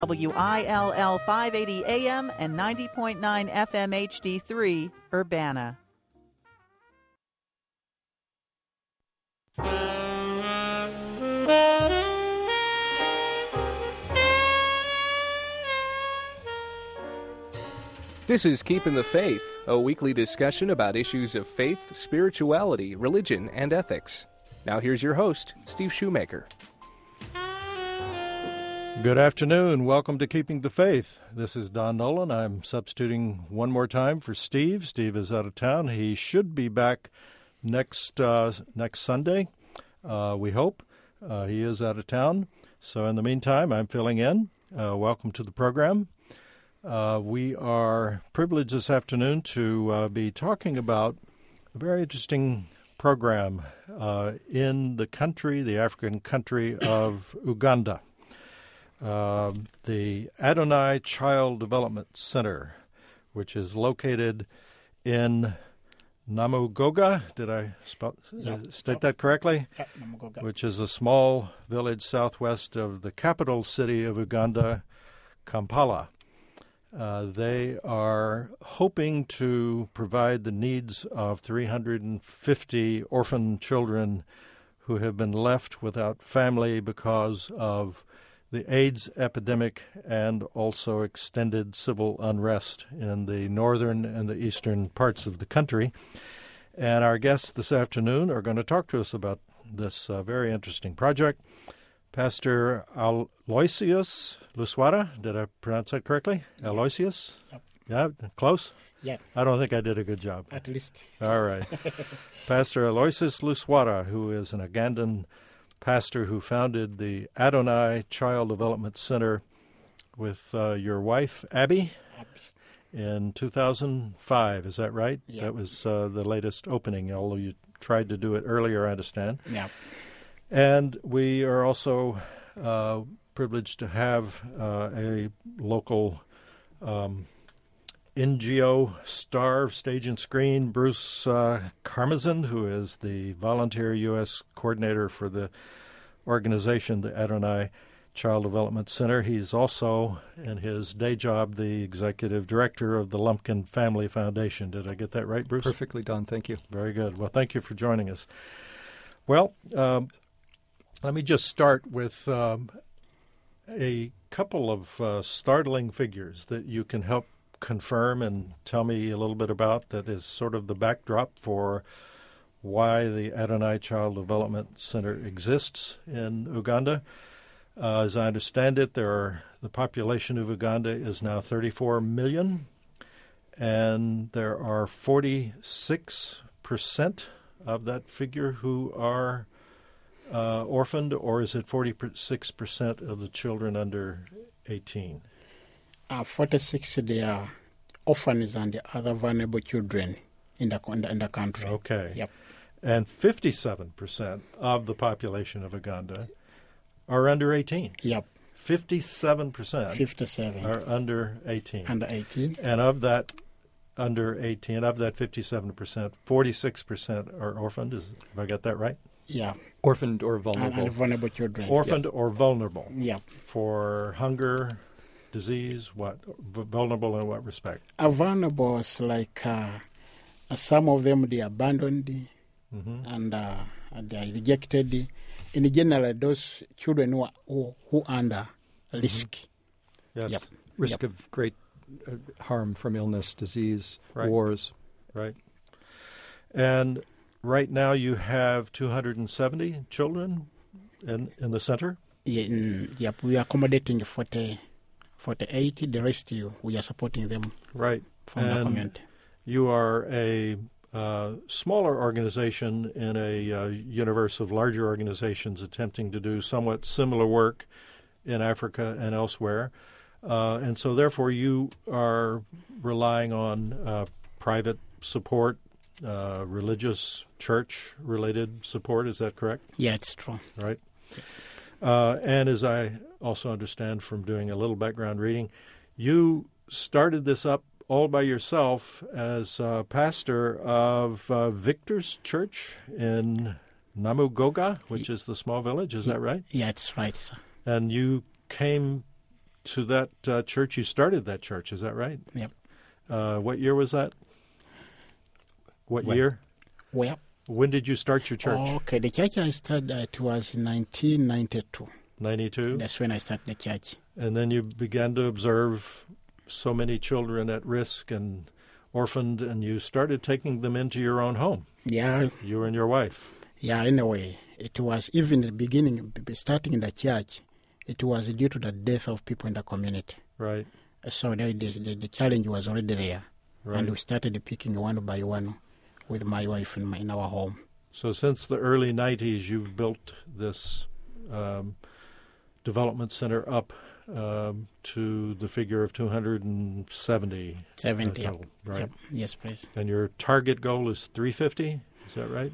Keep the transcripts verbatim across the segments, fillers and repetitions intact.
W I L L five eighty A M and ninety point nine F M H D three, Urbana. This is Keeping the Faith, a weekly discussion about issues of faith, spirituality, religion, and ethics. Now here's your host, Steve Shoemaker. Good afternoon. Welcome to Keeping the Faith. This is Don Nolan. I'm substituting one more time for Steve. Steve is out of town. He should be back next uh, next Sunday, uh, we hope. Uh, he is out of town. So in the meantime, I'm filling in. Uh, welcome to the program. Uh, we are privileged this afternoon to uh, be talking about a very interesting program uh, in the country, the African country of Uganda. Uh, the Adonai Child Development Center, which is located in Namugoga. Did I spell, yeah. uh, state that correctly? Yeah, Namugoga. Which is a small village southwest of the capital city of Uganda, Kampala. Uh, they are hoping to provide the needs of three hundred fifty orphan children who have been left without family because of the AIDS epidemic and also extended civil unrest in the northern and the eastern parts of the country. And our guests this afternoon are going to talk to us about this uh, very interesting project. Pastor Aloysius Luswara, did I pronounce that correctly? Yeah. Aloysius? Yep. Yeah, close? Yeah. I don't think I did a good job. At least. All right. Pastor Aloysius Luswara, who is an Ugandan pastor who founded the Adonai Child Development Center with uh, your wife, Abby, Abby, in two thousand five. Is that right? Yeah. That was uh, the latest opening, although you tried to do it earlier, I understand. Yeah. And we are also uh, privileged to have uh, a local um, N G O star of stage and screen, Bruce uh, Karmazin, who is the volunteer U S coordinator for the organization, the Adonai Child Development Center. He's also, in his day job, the executive director of the Lumpkin Family Foundation. Did I get that right, Bruce? Perfectly done. Thank you. Very good. Well, thank you for joining us. Well, um, let me just start with um, a couple of uh, startling figures that you can help confirm and tell me a little bit about, that is sort of the backdrop for why the Adonai Child Development Center exists in Uganda. Uh, as I understand it, there are, the population of Uganda is now thirty-four million, and there are forty-six percent of that figure who are uh, orphaned, or is it forty-six percent of the children under eighteen? Uh, forty-six, they are orphans and the other vulnerable children in the, in the, in the country. Okay. Yep. And fifty-seven percent of the population of Uganda are under eighteen. Yep. fifty-seven percent fifty-seven are under eighteen. Under eighteen. And of that under eighteen, of that fifty-seven percent, forty-six percent are orphaned. Is, have I got that right? Yeah. Orphaned or vulnerable. And, and vulnerable children. Orphaned yes. or vulnerable. Yeah. For hunger, disease, what? V- vulnerable in what respect? Uh, vulnerable is like uh, uh, some of them, they abandoned mm-hmm. and uh, they are rejected. In general, those children who are, who, who are under risk. Mm-hmm. Yes. Yep. Risk yep. of great uh, harm from illness, disease, right. wars. Right. And right now you have two hundred seventy children in, in the center? Yeah, in, yep, we are accommodating forty, forty-eight. The rest, you, we are supporting them right. from and the community. You are a uh, smaller organization in a uh, universe of larger organizations attempting to do somewhat similar work in Africa and elsewhere. Uh, and so, therefore, you are relying on uh, private support, uh, religious, church-related support. Is that correct? Yeah, it's true. Right. Uh, and as I also understand from doing a little background reading, you started this up all by yourself as uh, pastor of uh, Victor's Church in Namugoga, which is the small village. Is that right? Yeah, it's right, sir. And you came to that uh, church. You started that church, is that right? Yep. Uh, what year was that? What When? year? Well, When did you start your church? okay, the church I started, uh, it was in nineteen ninety-two. ninety-two? That's when I started the church. And then you began to observe so many children at risk and orphaned, and you started taking them into your own home, Yeah, you and your wife. yeah, anyway, it was even the beginning, b- b- starting in the church, it was due to the death of people in the community. Right, So the, the, the, the challenge was already there. right. And we started picking one by one with my wife in, my, in our home. So since the early nineties, you've built this um, development center up um, to the figure of two hundred seventy seventy, uh, total, right? Yep. Yes, please. And your target goal is three hundred fifty, is that right?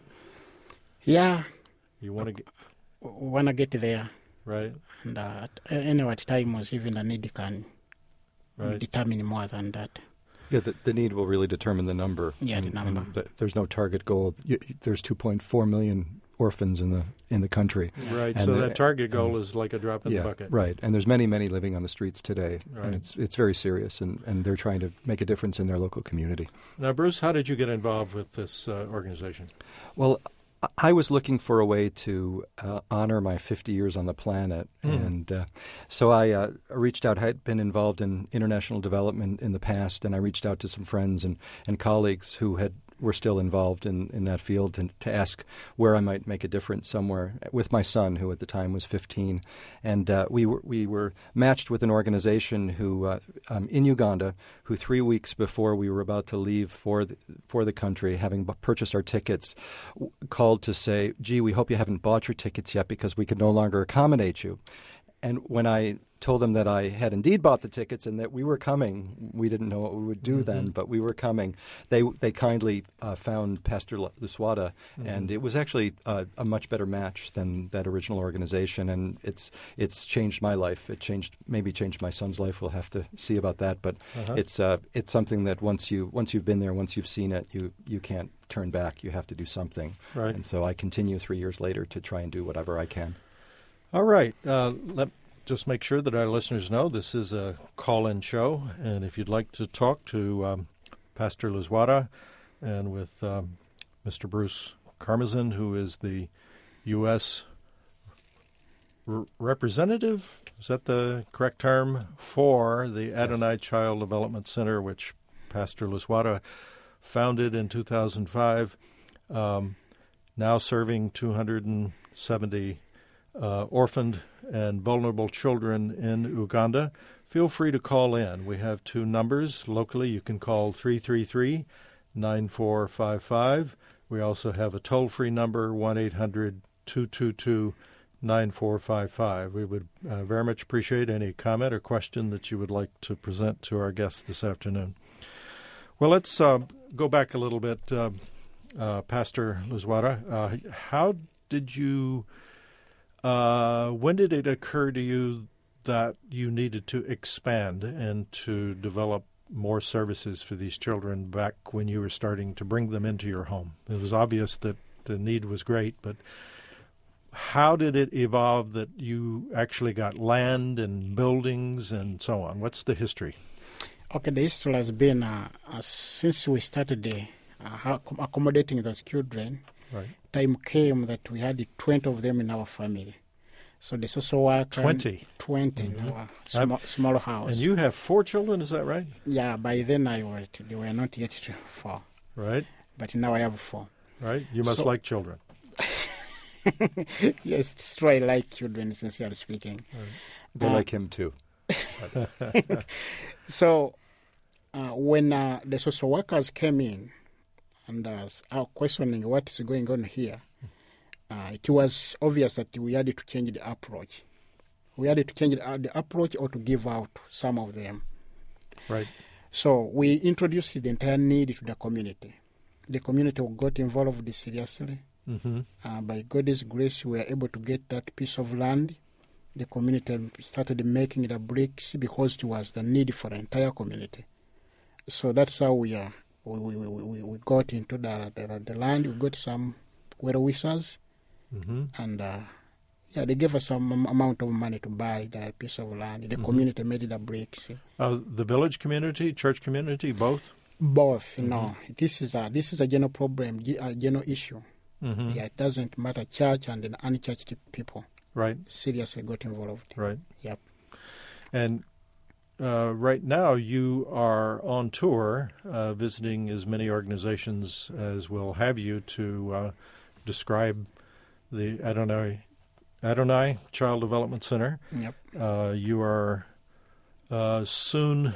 Yeah, You want to get, w- want to get there. right, And uh, at, anyway, at times, even the need can right. determine more than that. Yeah, the, the need will really determine the number. Yeah, the And- number. and th- there's no target goal. You, you- there's two point four million orphans in the in the country. Right, And so the- that target goal and- is like a drop in yeah, the bucket. right. And there's many, many living on the streets today, Right. and it's it's very serious. And, and they're trying to make a difference in their local community. Now, Bruce, how did you get involved with this uh, organization? Well, I was looking for a way to uh, honor my fifty years on the planet, Mm. and uh, so I uh, reached out. I had been involved in international development in the past, and I reached out to some friends and, and colleagues who had were still involved in, in that field to, to ask where I might make a difference somewhere with my son, who at the time was fifteen. And uh, we were we were matched with an organization who uh, um, in Uganda, who three weeks before we were about to leave for the, for the country, having b- purchased our tickets, w- called to say, "Gee, we hope you haven't bought your tickets yet because we can no longer accommodate you." And when I told them that I had indeed bought the tickets and that we were coming, we didn't know what we would do Mm-hmm. then, but we were coming. They they kindly uh, found Pastor L- Luswada, Mm-hmm. and it was actually uh, a much better match than that original organization. And it's it's changed my life. It changed maybe changed my son's life. We'll have to see about that. But Uh-huh. it's uh, it's something that once you once you've been there, once you've seen it, you you can't turn back. You have to do something. Right. And so I continue three years later to try and do whatever I can. All right. Uh, let just make sure that our listeners know this is a call-in show, and if you'd like to talk to um, Pastor Luswada and with um, Mister Bruce Karmazin, who is the U S r- representative, is that the correct term, for the Adonai Child Development Center, which Pastor Luswada founded in two thousand five, um, now serving two hundred seventy Uh, orphaned and vulnerable children in Uganda. Feel free to call in. We have two numbers. Locally, you can call three three three, nine four five five. We also have a toll-free number, one eight hundred, two two two, nine four five five. We would uh, very much appreciate any comment or question that you would like to present to our guests this afternoon. Well, let's uh, go back a little bit, uh, uh, Pastor Luswada. Uh, how did you... Uh, when did it occur to you that you needed to expand and to develop more services for these children back when you were starting to bring them into your home? It was obvious that the need was great, but how did it evolve that you actually got land and buildings and so on? What's the history? Okay, the history has been uh, uh, since we started uh, uh, accommodating those children. Right. Time came that we had twenty of them in our family. So the social worker... twenty? twenty Mm-hmm. in our small, small house. And you have four children, is that right? Yeah, by then I was, they were not yet four. Right, But now I have four. right. You must So- like children. Yes, it's true, I like children, sincerely speaking. They Uh, like him too. So uh, when uh, the social workers came in and uh, are questioning what is going on here, uh, it was obvious that we had to change the approach. We had to change the, the approach or to give out some of them. Right. So we introduced the entire need to the community. The community got involved seriously. Mm-hmm. Uh, by God's grace, we were able to get that piece of land. The community started making the bricks because it was the need for the entire community. So that's how we are. We we, we, we got into the, the the land. We got some well wishers, Mm-hmm. and uh, Yeah, they gave us some am- amount of money to buy that piece of land. The Mhm. community made the bricks. Uh, the village community, church community, both? Both, Mhm. no. This is a this is a general problem, ge- a general issue. Mm-hmm. Yeah, it doesn't matter. Church and the unchurched people Right, seriously got involved. right. Yep. And uh, right now you are on tour, uh, visiting as many organizations as will have you to uh, describe the Adonai, Adonai Child Development Center. Yep. Uh, you are uh, soon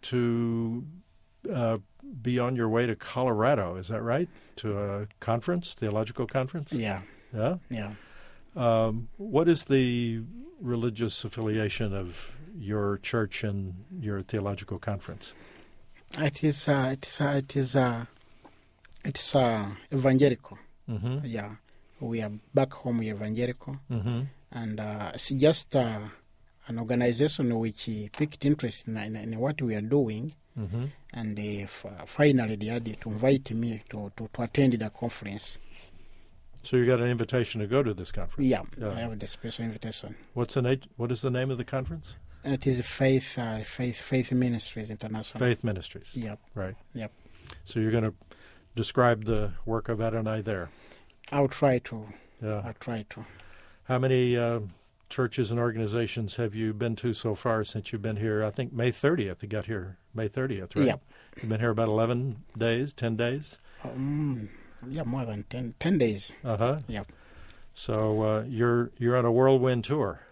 to uh, be on your way to Colorado, is that right? To a conference, theological conference? Yeah. Yeah? Yeah. Um, what is the religious affiliation of your church and your theological conference? It is. Uh, it is. Uh, it is. Uh, it's uh, evangelical. Mm-hmm. Yeah. We are back home. We are evangelical, Mm-hmm. and uh, it's just uh, an organization which uh, picked interest in, in, in what we are doing, Mm-hmm. and uh, f- finally they had to invite me to, to, to attend the conference. So you got an invitation to go to this conference. Yeah, Yeah. I have the special invitation. What's the na- What is the name of the conference? And it is Faith, uh, Faith, Faith Ministries International. Faith Ministries. Yep. Right. Yep. So you're going to describe the work of Adonai there. I'll try to. Yeah. I'll try to. How many uh, churches and organizations have you been to so far since you've been here? I think May thirtieth. You got here May thirtieth, right? Yep. You've been here about eleven days, ten days? Um, yeah, more than ten, ten days. Uh-huh. Yep. So uh, you're you're on a whirlwind tour.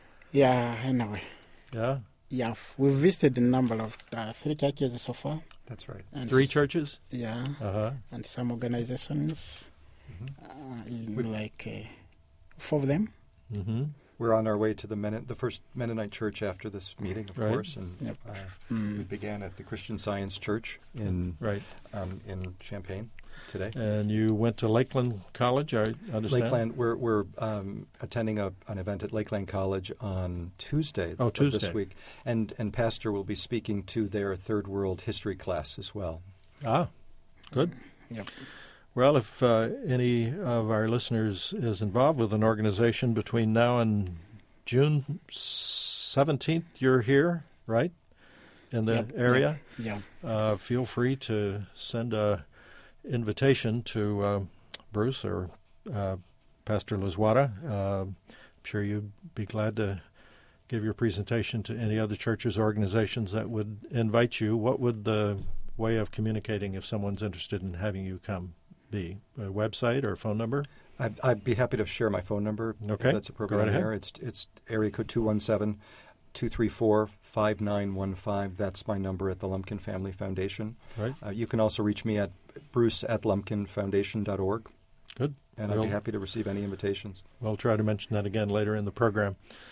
Yeah, anyway. Yeah? Yeah, f- we've visited a number of uh, three churches so far. That's right. And Three s- churches? Yeah, Uh-huh. and some organizations, Mhm. uh, in We- like uh, four of them. Mm-hmm. We're on our way to the Men- the first Mennonite church after this meeting, of Right. course, and Yep. uh, we Mm. began at the Christian Science Church in Right. um, in Champaign today. And you went to Lakeland College, I understand? Lakeland, we're we're um, attending a, an event at Lakeland College on Tuesday Oh, of Tuesday. this week, and and Pastor will be speaking to their Third World History class as well. Ah, good. Yep. Well, if uh, any of our listeners is involved with an organization between now and June seventeenth, you're here, right, in the Yep, area, Yeah. uh, feel free to send a invitation to uh, Bruce or uh, Pastor Lazuara. Uh, I'm sure you'd be glad to give your presentation to any other churches or organizations that would invite you. What would the way of communicating if someone's interested in having you come be? A website or a phone number? I'd, I'd be happy to share my phone number Okay. if that's appropriate Go right on ahead. there. It's it's area code two one seven, two three four, five nine one five. That's my number at the Lumpkin Family Foundation. Right. Uh, you can also reach me at bruce at lumpkin foundation dot org. Good. And I'd We'll- be happy to receive any invitations. We'll try to mention that again later in the program.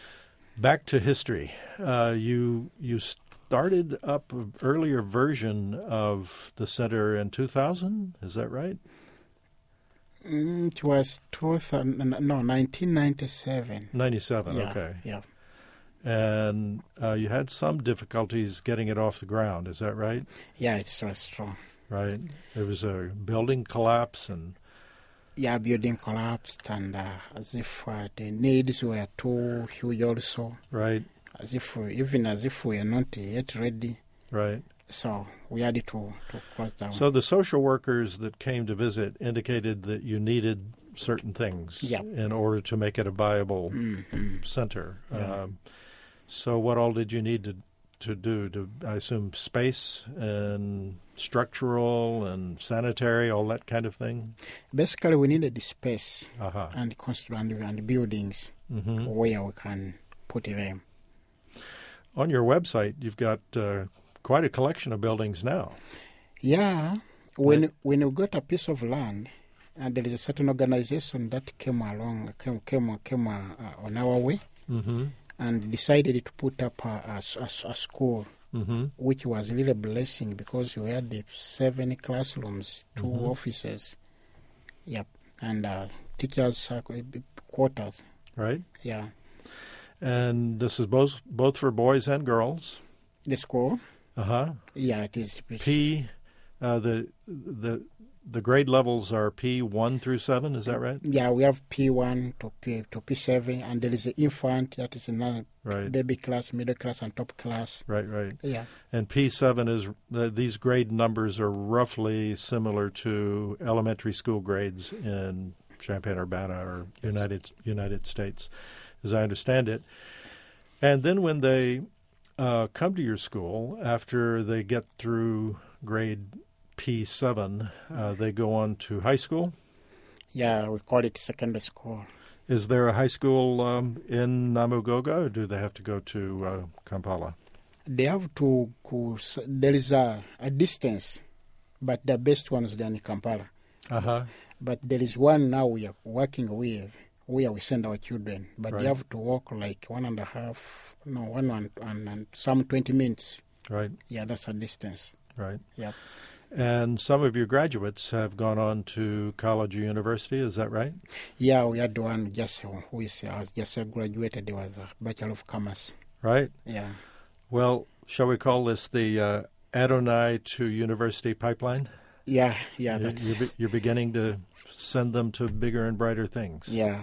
Back to history. Uh, you you started up an earlier version of the center in two thousand. Is that right? Mm, it was two thousand, no, nineteen ninety-seven. ninety-seven. Yeah, Okay. Yeah. And uh, you had some difficulties getting it off the ground. Is that right? Yeah, it's so strong. Right. There was a building collapse, and Yeah, building collapsed, and uh, as if uh, the needs were too huge also. right, As if we, even as if we are not yet ready. right. So we had to, to close down. So the social workers that came to visit indicated that you needed certain things Yeah. in order to make it a viable Mhm. center. Yeah. Um, so what all did you need to to do? To I assume space and structural and sanitary, all that kind of thing. Basically, we needed the space Aha. and constru- and, and buildings hmm where we can put them. On your website, you've got uh, quite a collection of buildings now. Yeah, when Right. when you got a piece of land, and there is a certain organization that came along, came came came uh, uh, on our way, Mm-hmm. and decided to put up a, a, a, a school, Mm-hmm. which was really a blessing because we had the seven classrooms, two Mhm. offices, yep, and uh, teachers' uh, quarters. Right. Yeah, And this is both both for boys and girls. the school. Uh huh. Yeah, it is. P, uh, the the the grade levels are P one through seven, is that right? Yeah, we have P one to P to P seven, and there is an infant, that is another right. baby class, middle class, and top class. Right, right. Yeah. And P seven is, uh, these grade numbers are roughly similar to elementary school grades in Champaign-Urbana or yes. United United States, as I understand it. And then when they uh, come to your school, after they get through grade P seven, uh, they go on to high school? Yeah, we call it secondary school. Is there a high school um, in Namugoga, or do they have to go to uh, Kampala? They have to go, there is a, a distance, but the best one is in Kampala. Uh-huh. But there is one now we are working with, where we send our children, but right. they have to walk like one and a half, no, one and, and, and some twenty minutes. Right. Yeah, that's a distance. Right. Yeah. And some of your graduates have gone on to college or university, is that right? Yeah, we had one just who is uh, just graduated. There was a Bachelor of Commerce. Right. Yeah. Well, shall we call this the uh, Adonai to University pipeline? Yeah, yeah. You're, That's... you're, be, you're beginning to send them to bigger and brighter things. Yeah.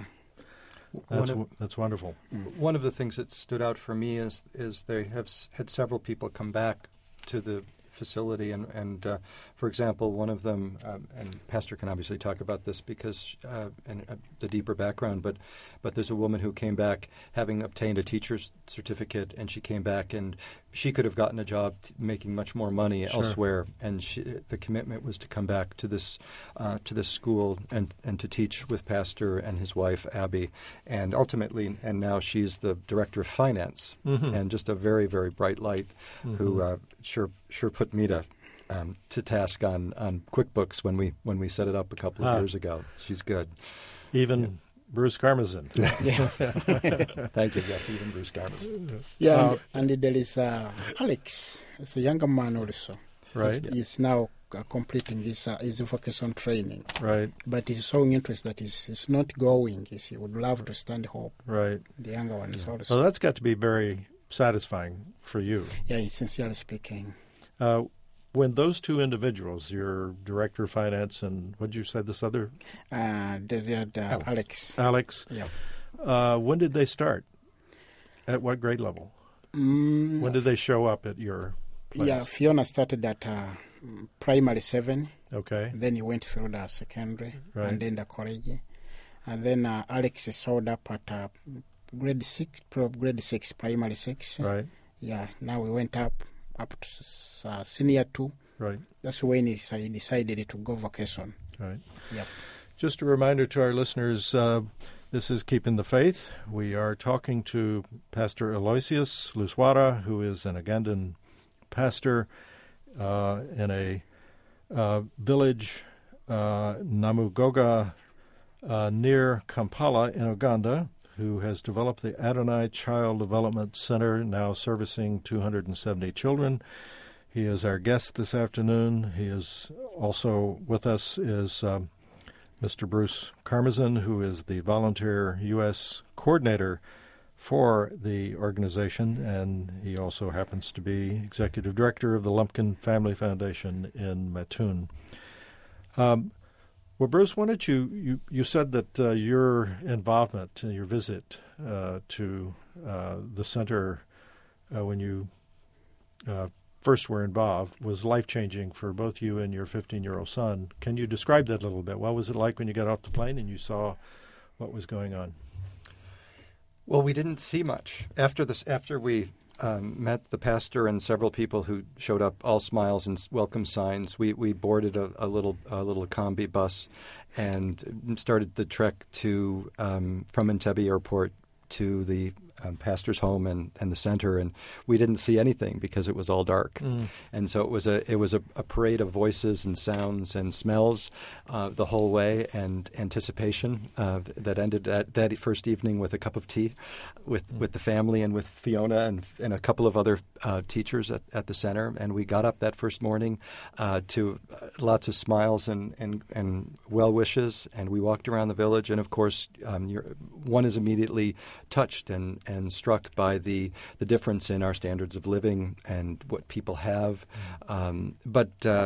That's of, that's wonderful. One of the things that stood out for me is is they have s- had several people come back to the facility, and, and uh, for example, one of them, um, and Pastor can obviously talk about this because uh, and uh, the deeper background, but but there's a woman who came back having obtained a teacher's certificate, and she came back and she could have gotten a job t- making much more money sure. elsewhere, and she, the commitment was to come back to this uh, to this school and, and to teach with Pastor and his wife Abby, and ultimately, and now she's the director of finance, mm-hmm. and just a very very bright light, mm-hmm. who uh, sure sure put me to um, to task on, on QuickBooks when we when we set it up a couple of ah. years ago. She's good. Even. Yeah. Bruce Karmazin. Yeah. Thank you. Yes, even Bruce Karmazin. Yeah, Uh, and, and there is uh, Alex. It's a younger man also. Right. He's, he's now uh, completing his, uh, his vocation training. Right. But he's showing interest that he's, he's not going. He's, he would love to stand hope. Right. The younger one is also. Well, that's got to be very satisfying for you. Yeah, sincerely speaking. Uh, when those two individuals, your director of finance and what did you say this other? Uh, the, the, the Alex. Alex. Alex. Yeah. Uh, when did they start? At what grade level? Mm, When did they show up at your place? Yeah, Fiona started at uh, primary seven. Okay. Then he went through the secondary Right. and then the college. And then uh, Alex showed up at uh, grade six, grade six, primary six. Right. Yeah, now we went up up to uh, senior two. Right. That's when he he decided to go vocation. Right. Yep. Just a reminder to our listeners, uh, this is Keeping the Faith. We are talking to Pastor Aloysius Luswara, who is an Ugandan pastor uh, in a uh, village, uh, Namugoga, uh, near Kampala in Uganda, who has developed the Adonai Child Development Center, now servicing two hundred seventy children. He is our guest this afternoon. He is also with us is um, Mister Bruce Karmazin, who is the volunteer U S coordinator for the organization, and he also happens to be executive director of the Lumpkin Family Foundation in Mattoon. Um, well, Bruce, why don't you, you, you said that uh, your involvement, uh, your visit uh, to uh, the center uh, when you uh, first were involved was life-changing for both you and your fifteen-year-old son. Can you describe that a little bit? What was it like when you got off the plane and you saw what was going on? Well, we didn't see much. After this, after we um, met the pastor and several people who showed up, all smiles and welcome signs, we, we boarded a, a little a little combi bus and started the trek to um, from Entebbe Airport to the um, pastor's home and, and the center, and we didn't see anything because it was all dark. Mm. And so it was a it was a, a parade of voices and sounds and smells uh, the whole way, and anticipation uh, that ended that, that first evening with a cup of tea with, mm. with the family and with Fiona and, and a couple of other uh, teachers at, at the center. And we got up that first morning uh, to lots of smiles and, and, and well wishes, and we walked around the village. And of course, um, you're, one is immediately touched and, and struck by the, the difference in our standards of living and what people have. Um, but uh,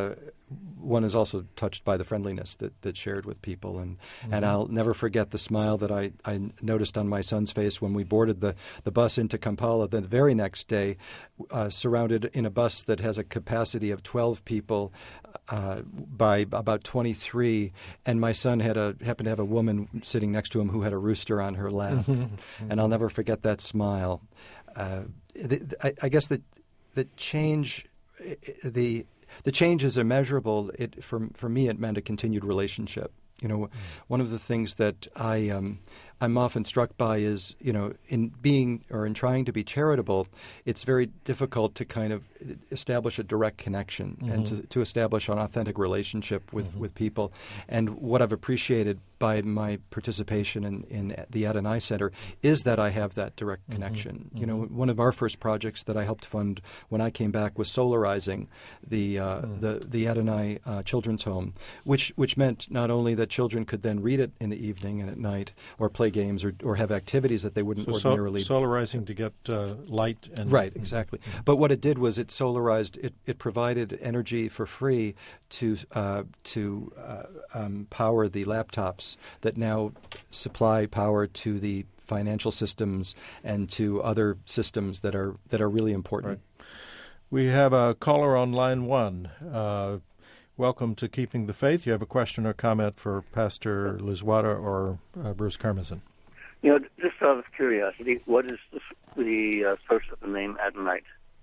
one is also touched by the friendliness that that's shared with people, and Mm-hmm. and I'll never forget the smile that I, I noticed on my son's face when we boarded the, the bus into Kampala the very next day, uh, surrounded in a bus that has a capacity of twelve people uh, by about twenty-three, and my son had a happened to have a woman sitting next to him who had a rooster on her lap, Mm-hmm. and I'll never forget that smile. Uh, the, the, I, I guess that the change, the The change is immeasurable. It for for me, it meant a continued relationship. You know, mm. one of the things that I um, I'm often struck by is, you know, in being or in trying to be charitable, it's very difficult to kind of establish a direct connection mm-hmm. and to, to establish an authentic relationship with, mm-hmm. with people. And what I've appreciated by my participation in, in the Adonai Center is that I have that direct mm-hmm. connection. Mm-hmm. You know, one of our first projects that I helped fund when I came back was solarizing the uh, mm-hmm. the the Adonai uh, Children's Home, which which meant not only that children could then read it in the evening and at night, or play games, or, or have activities that they wouldn't so ordinarily. So, solarizing to get uh, light and right, exactly. Mm-hmm. But what it did was it solarized. It, it provided energy for free to uh, to uh, um, power the laptops that now supply power to the financial systems and to other systems that are that are really important. Right. We have a caller on line one. Uh, welcome to Keeping the Faith. You have a question or comment for Pastor Lisuara or uh, Bruce Karmazin? You know, just out of curiosity, what is the, the uh, source of the name Adonai?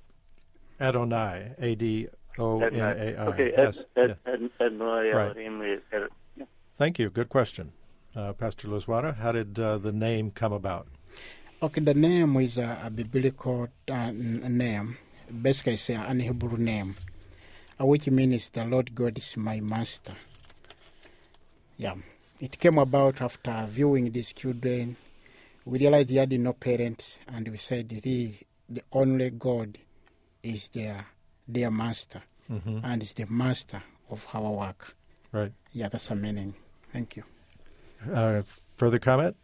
Adonai, A D O N A I. Okay, yes. Ad, Ad, Ad, Adonai. Right. Ad, yeah. Thank you. Good question. Uh, Pastor Lisuara, how did uh, the name come about? Okay, the name is a, a biblical uh, name. Basically, it's an Hebrew name, uh, which means the Lord God is my master. Yeah. It came about after viewing these children. We realized they had no parents, and we said the, the only God is their their master, mm-hmm. and is the master of our work. Right. Yeah, that's a meaning. Thank you. Uh, further comment?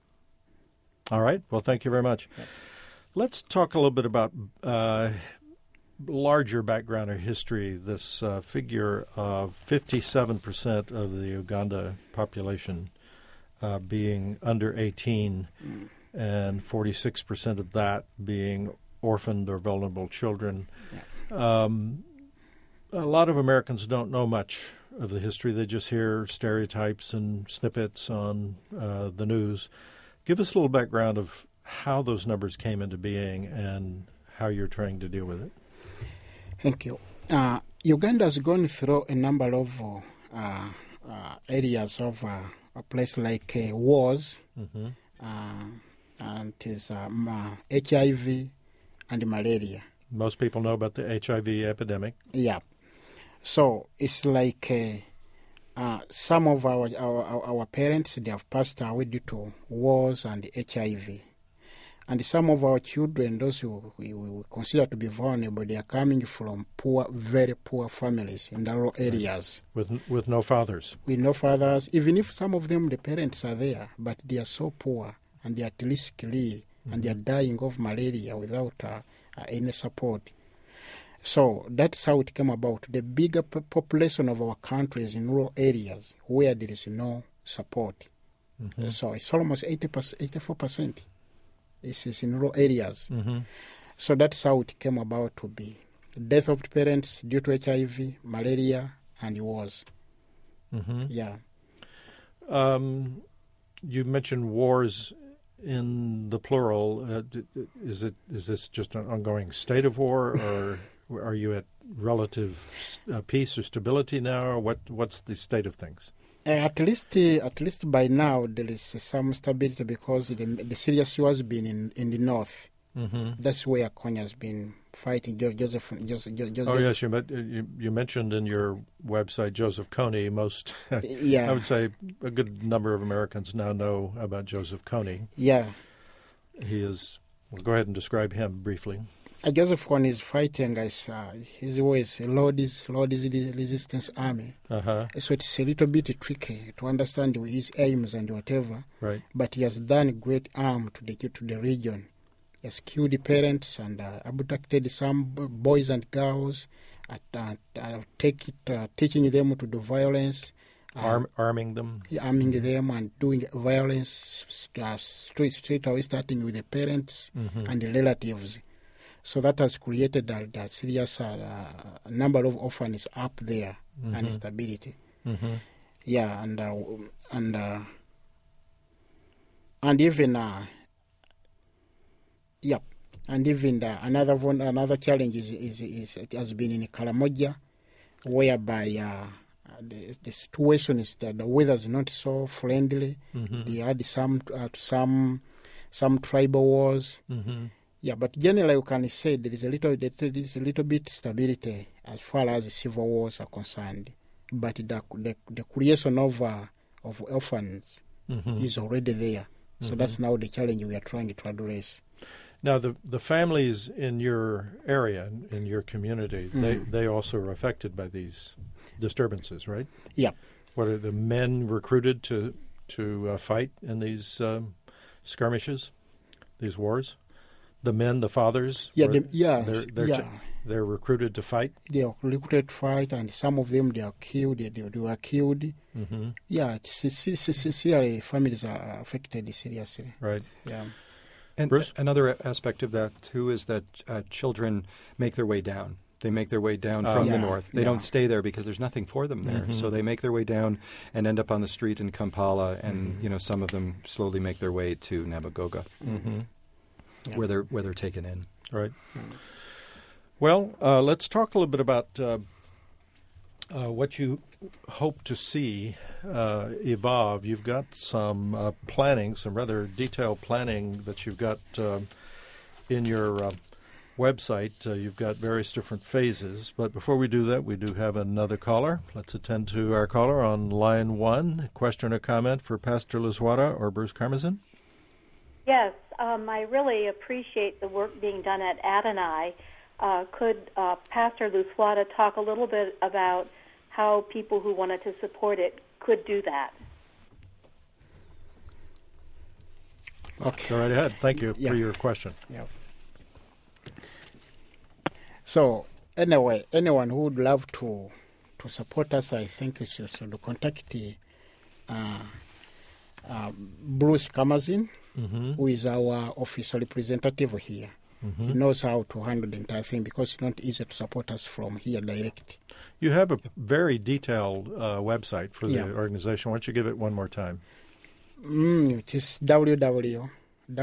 All right. Well, thank you very much. Yeah. Let's talk a little bit about uh, larger background or history. This uh, figure of fifty-seven percent of the Uganda population uh, being under eighteen, mm. and forty-six percent of that being orphaned or vulnerable children. Yeah. Um, a lot of Americans don't know much of the history. They just hear stereotypes and snippets on uh, the news. Give us a little background of how those numbers came into being and how you're trying to deal with it. Thank you. Uh, Uganda has gone through a number of uh, uh, areas of uh, a place like uh, wars, mm-hmm. uh, and it is um, uh, H I V and malaria. Most people know about the H I V epidemic. Yeah. So it's like uh, uh, some of our, our our parents, they have passed away due to wars and H I V. And some of our children, those who we, we consider to be vulnerable, they are coming from poor, very poor families in the rural areas. With with no fathers. With no fathers. Even if some of them, the parents are there, but they are so poor and they are at least clear, mm-hmm. and they are dying of malaria without uh, uh, any support. So that's how it came about. The bigger p- population of our country is in rural areas where there is no support. Mm-hmm. So it's almost eighty percent, eighty-four percent. This is in rural areas. Mm-hmm. So that's how it came about to be. Death of parents due to H I V, malaria, and wars. Mm-hmm. Yeah. Um, you mentioned wars in the plural. Uh, is it is this just an ongoing state of war, or are you at relative uh, peace or stability now, or what? What's the state of things? Uh, at least, uh, at least by now there is uh, some stability because the, the serious war has been in, in the north. Mm-hmm. That's where Konya has been fighting. Joseph, Joseph, Joseph. Oh yes, you, met, you you mentioned in your website Joseph Kony. Most, yeah, I would say a good number of Americans now know about Joseph Kony. Yeah, he is. Well, go ahead and describe him briefly. Uh, Joseph Kony is fighting as uh, his ways, Lord's Lord's Resistance Army. Uh-huh. So it's a little bit tricky to understand his aims and whatever. Right. But he has done great harm to the to the region. He has killed the parents and uh, abducted some boys and girls, at, uh, uh, take it, uh, teaching them to do violence, uh, Arm, arming them. arming them and doing violence uh, straight, straight away, starting with the parents Mm-hmm. and the relatives. So that has created a, a serious uh, number of orphans up there Mm-hmm. and instability. Mm-hmm. Yeah, and uh, and uh, and even uh, yep, and even uh, another one, another challenge is, is is it has been in Karamoja, whereby uh, the, the situation is that the weather is not so friendly. Mm-hmm. They had some uh, some some tribal wars. Mm-hmm. Yeah, but generally you can say there is a little there is a little bit stability as far as the civil wars are concerned. But the the, the creation of uh, of orphans Mm-hmm. is already there. So Mhm. that's now the challenge we are trying to address. Now, the the families in your area, in your community, they, Mhm. they also are affected by these disturbances, right? Yeah. What are the men recruited to to uh, fight in these um, skirmishes, these wars? The men, the fathers, Yeah, were- the, yeah, they're they're, yeah. t- they're recruited to fight. They are recruited fight, and some of them they are killed. They, they, they were killed. Mm-hmm. Yeah, it's, it's, it's, it's, seriously, families are affected seriously. Right. Yeah. And Bruce? another aspect of that, too, is that uh, children make their way down. They make their way down Oh. from Yeah, the north. They yeah. don't stay there because there's nothing for them there. Mhm. So they make their way down and end up on the street in Kampala, and Mhm. you know some of them slowly make their way to Nabagoga, Mm-hmm. Yeah. where they're where they're taken in. Right. Well, uh, let's talk a little bit about uh, uh, what you hope to see uh, evolve. You've got some uh, planning, some rather detailed planning that you've got uh, in your uh, website. Uh, you've got various different phases. But before we do that, we do have another caller. Let's attend to our caller on line one. Question or comment for Pastor Luswata or Bruce Karmazin? Yes, um, I really appreciate the work being done at Adonai. Uh, could uh, Pastor Luswata talk a little bit about how people who wanted to support it could do that? Okay. Go right ahead. Thank you Yeah. for your question. Yeah. So anyway, anyone who would love to to support us, I think is should, should contact uh, uh, Bruce Karmazin, Mm-hmm. who is our official representative here. Mm-hmm. He knows how to handle the entire thing because it's not easy to support us from here direct. You have a very detailed uh, website for the Yeah. organization. Why don't you give it one more time? Mm, it is www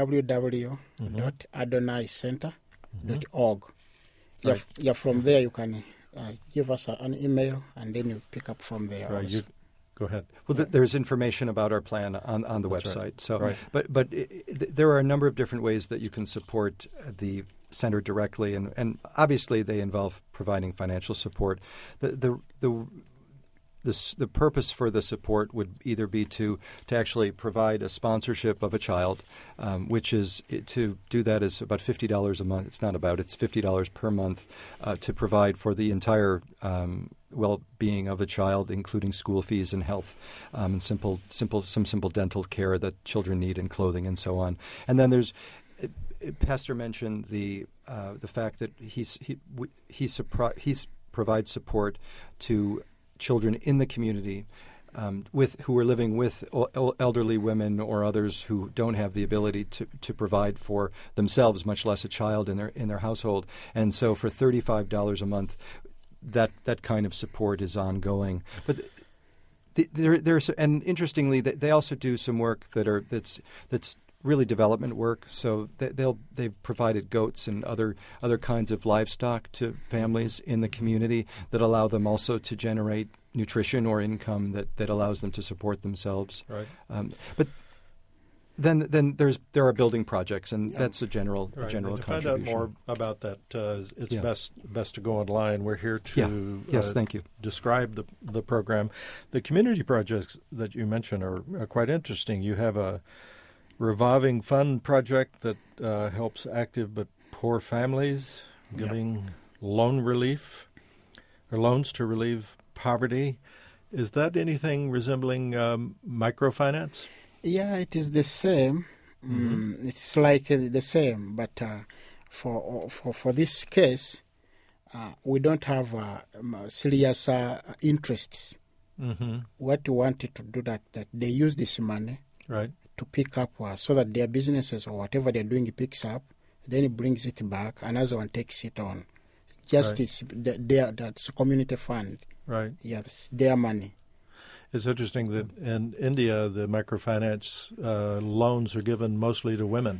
www dot adonai center dot org. Yeah, Right. f- yeah, from there you can uh, give us a, an email and then you pick up from there. Right, also. you, go ahead. Well, th- there's information about our plan on, on the That's website. right. So, Right. but but i i there are a number of different ways that you can support the center directly, and, and obviously they involve providing financial support. The the the the, s- the purpose for the support would either be to, to actually provide a sponsorship of a child, um, which is to do that is about fifty dollars a month. It's not about, it's fifty dollars per month uh, to provide for the entire um, well-being of a child, including school fees and health um, and simple, simple, some simple dental care that children need and clothing and so on. And then there's Pastor mentioned the uh, the fact that he's he w- he supri- he's provides support to children in the community um, with who are living with el- elderly women or others who don't have the ability to, to provide for themselves, much less a child in their in their household. And so, for thirty-five dollars a month, that that kind of support is ongoing. But the, there, there's and interestingly, they, they also do some work that are that's that's. really development work. So they, they'll they've provided goats and other other kinds of livestock to families in the community that allow them also to generate nutrition or income that, that allows them to support themselves. Right. Um, but then then there's there are building projects, and Yeah. that's a general a Right. general And to find contribution. out more about that, uh, it's Yeah. best best to go online. We're here to Yeah. Yes, uh, thank you. describe the the program. The community projects that you mentioned are, are quite interesting. You have a revolving fund project that uh, helps active but poor families, Yeah. giving loan relief or loans to relieve poverty. Is that anything resembling um, microfinance? Yeah, it is the same. Mm, it's like uh, the same, but uh, for for for this case, uh, we don't have uh, serious uh, interests. Mm-hmm. What we wanted to do that that they use this money right. to pick up uh, so that their businesses or whatever they're doing picks up, then it brings it back, another one takes it on. Just right. it's their that's a community fund. Right. Yeah, it's their money. It's interesting that in India the microfinance uh, loans are given mostly to women.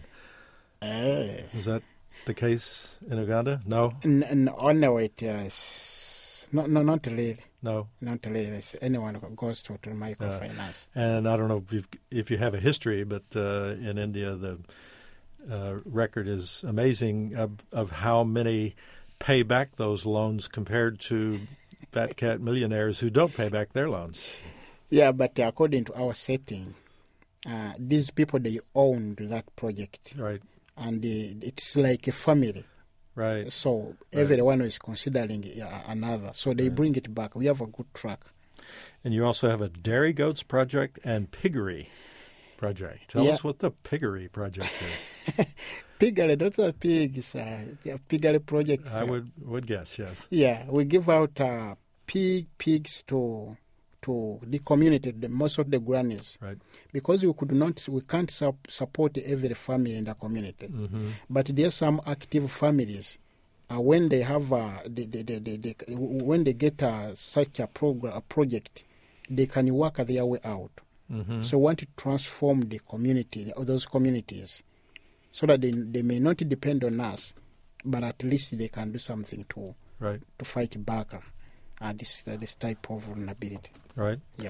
Uh, Is that the case in Uganda? No. n- n- on the way, yes. No, no, not really. No. Not really. It's anyone who goes to, to microfinance. Uh, and I don't know if you've, if you have a history, but uh, in India the uh, record is amazing of, of how many pay back those loans compared to fat cat millionaires who don't pay back their loans. Yeah, but according to our setting, uh, these people, they owned that project. Right. And they, it's like a family. Right. So right. everyone is considering uh, another. So they right. bring it back. We have a good track. And you also have a Dairy Goats project and Piggery project. Tell yeah. us what the Piggery project is. Piggery, those are pigs. Uh, yeah, Piggery projects. I uh, would would guess, yes. Yeah, we give out uh, pig pigs to to the community, the, most of the grannies, right? Because we could not, we can't sup- support every family in the community. Mm-hmm. But there are some active families. Uh, when they have, uh, they, they, they, they, they, when they get uh, such a program, a project, they can work their way out. Mm-hmm. So we want to transform the community, or those communities, so that they they may not depend on us, but at least they can do something to right. to fight back uh, this uh, this type of vulnerability. Right. Yep.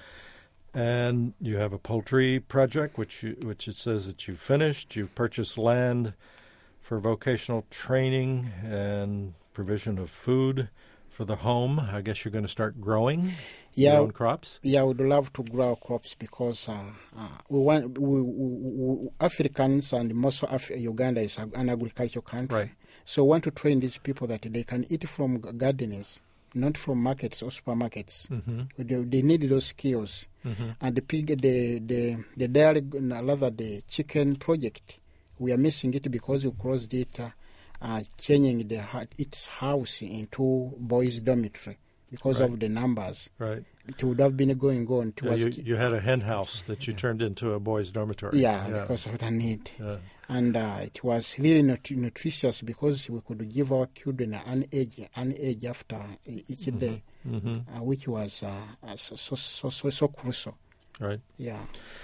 And you have a poultry project, which you, which it says that you've finished. You've purchased land for vocational training and provision of food for the home. I guess you're going to start growing yeah, your own crops. Yeah, we'd love to grow crops because uh, uh, we want we, we, we, Africans and most of Af- Uganda is an agricultural country. Right. So we want to train these people that they can eat from gardeners, not from markets or supermarkets. Mm-hmm. They, they need those skills. Mm-hmm. And the pig, the the the dairy, rather the chicken project, we are missing it because we crossed it, uh, uh, changing the its house into boys' dormitory because right. of the numbers. Right. It would have been going on Yeah, towards. you, you had a hen house that you turned into a boys' dormitory. Yeah, yeah. because of the need. Yeah. And uh, it was really nut- nutritious because we could give our children an age, an age after each mm-hmm. day, mm-hmm. uh, which was uh, so, so, so, so, so crucial. Right. Yeah.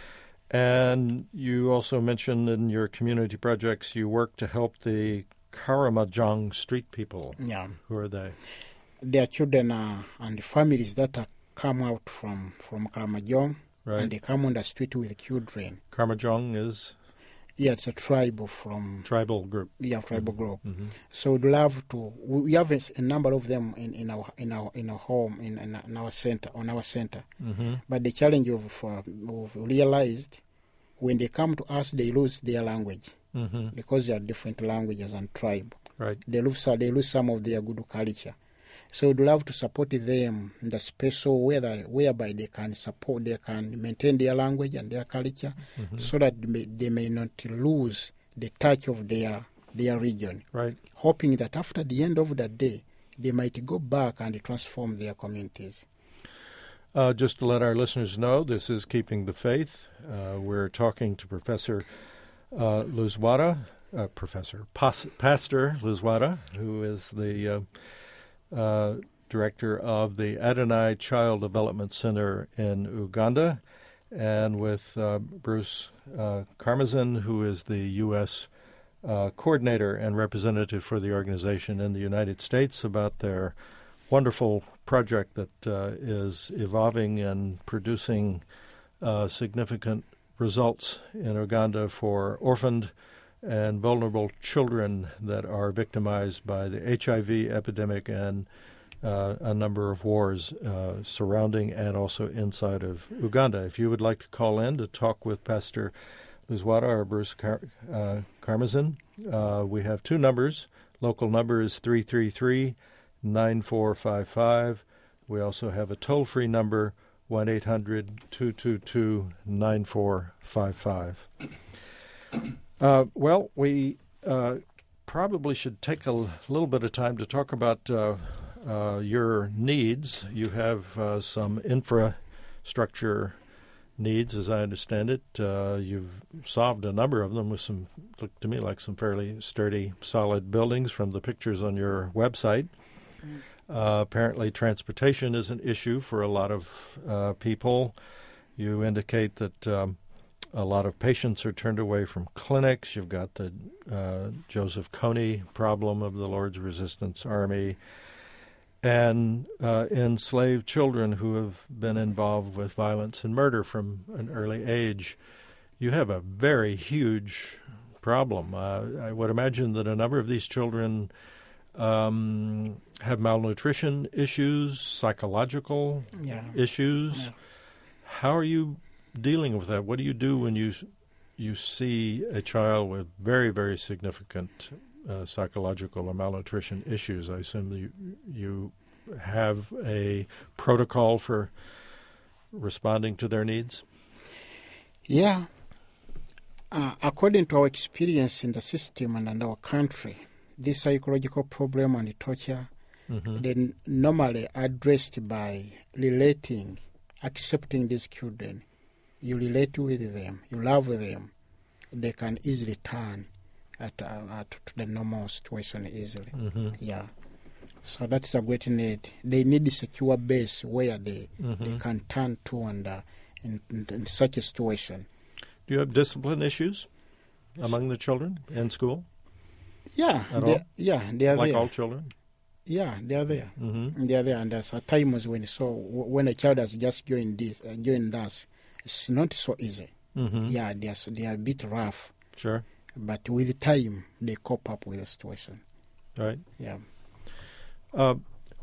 And you also mentioned in your community projects you work to help the Karamojong street people. Yeah. Who are they? Their children uh, and families that are come out from, from Karamojong, right. and they come on the street with children. Karamojong is? Yeah, it's a tribe from... Tribal group. Yeah, tribal mm-hmm. group. Mm-hmm. So we'd love to... We have a, a number of them in, in our in our in our home in, in our center on our center. Mm-hmm. But the challenge of uh, we've realized when they come to us, they lose their language mm-hmm. because they are different languages and tribe. Right. They lose they lose some of their good culture. So we'd love to support them in the special way that, whereby they can support, they can maintain their language and their culture, mm-hmm. so that they may, they may not lose the touch of their their region. Right. Hoping that after the end of the day, they might go back and transform their communities. Uh, just to let our listeners know, this is Keeping the Faith. Uh, we're talking to Professor uh, Luzwada, uh, Professor Pas- Pastor Luzwada, who is the uh, uh, director of the Adonai Child Development Center in Uganda, and with uh, Bruce uh, Karmazin, who is the U S uh, coordinator and representative for the organization in the United States, about their wonderful project that uh, is evolving and producing uh, significant results in Uganda for orphaned and vulnerable children that are victimized by the H I V epidemic and uh, a number of wars uh, surrounding and also inside of Uganda. If you would like to call in to talk with Pastor Luzwada or Bruce Car- uh, Karmazin, uh, we have two numbers. Local number is three three three, nine four five five. We also have a toll-free number, one eight hundred, two two two, nine four five five. Uh, well, we uh, probably should take a l- little bit of time to talk about uh, uh, your needs. You have uh, some infrastructure needs, as I understand it. Uh, you've solved a number of them with some, look to me like some fairly sturdy, solid buildings from the pictures on your website. Uh, apparently transportation is an issue for a lot of uh, people. You indicate that um, a lot of patients are turned away from clinics. You've got the uh, Joseph Kony problem of the Lord's Resistance Army, and uh, enslaved children who have been involved with violence and murder from an early age. You have a very huge problem. Uh, I would imagine that a number of these children um, have malnutrition issues, psychological Yeah. issues. Yeah. How are you dealing with that? What do you do when you you see a child with very, very significant uh, psychological or malnutrition issues? I assume you you have a protocol for responding to their needs? Yeah. Uh, according to our experience in the system and in our country, this psychological problem and torture, Mm-hmm. they normally addressed by relating, accepting these children. You relate with them, you love them, they can easily turn at, uh, at to the normal situation easily. Mm-hmm. Yeah. So that's a great need. They need a secure base where they, Mm-hmm. they can turn to and uh, in, in, in such a situation. Do you have discipline issues among the children in school? Yeah, At they, all? yeah, they are Like there. all children? Yeah, they are there. Mm-hmm. They are there, and there's at times when so when a child has just joined this, uh, joined us, it's not so easy. Mm-hmm. Yeah, they are they are a bit rough, Sure. but with time they cope up with the situation. Right. Yeah. Uh,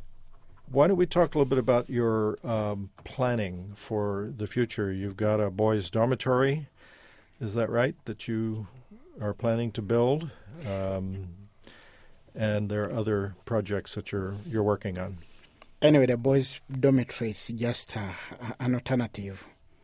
why don't we talk a little bit about your um, planning for the future? You've got a boys' dormitory, is that right, that you are planning to build? Um, and there are other projects that you're you're working on. Anyway, the boys' dormitory is just uh, an alternative,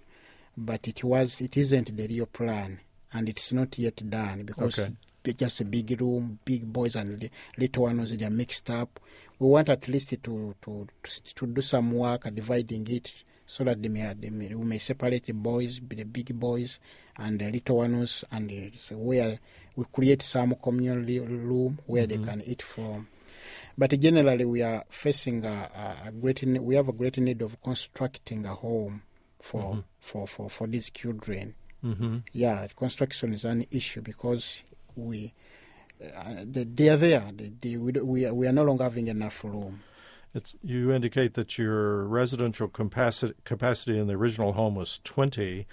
but it was it isn't the real plan, and it's not yet done because Okay. it's just a big room, big boys and li- little ones. They are mixed up. We want at least to to to do some work, dividing it so that they may, they may we may separate the boys, the big boys, and the little ones, and uh, so where we create some communal room where Mm-hmm. they can eat from. But generally, we are facing a, a, a great. Ne- we have a great need of constructing a home for Mm-hmm. for, for, for these children. Mm-hmm. Yeah, construction is an issue because we uh, they, they are there. They, they, we, do- we are, we are no longer having enough room. It's, you indicate that your residential capacity, capacity in the original home was twenty,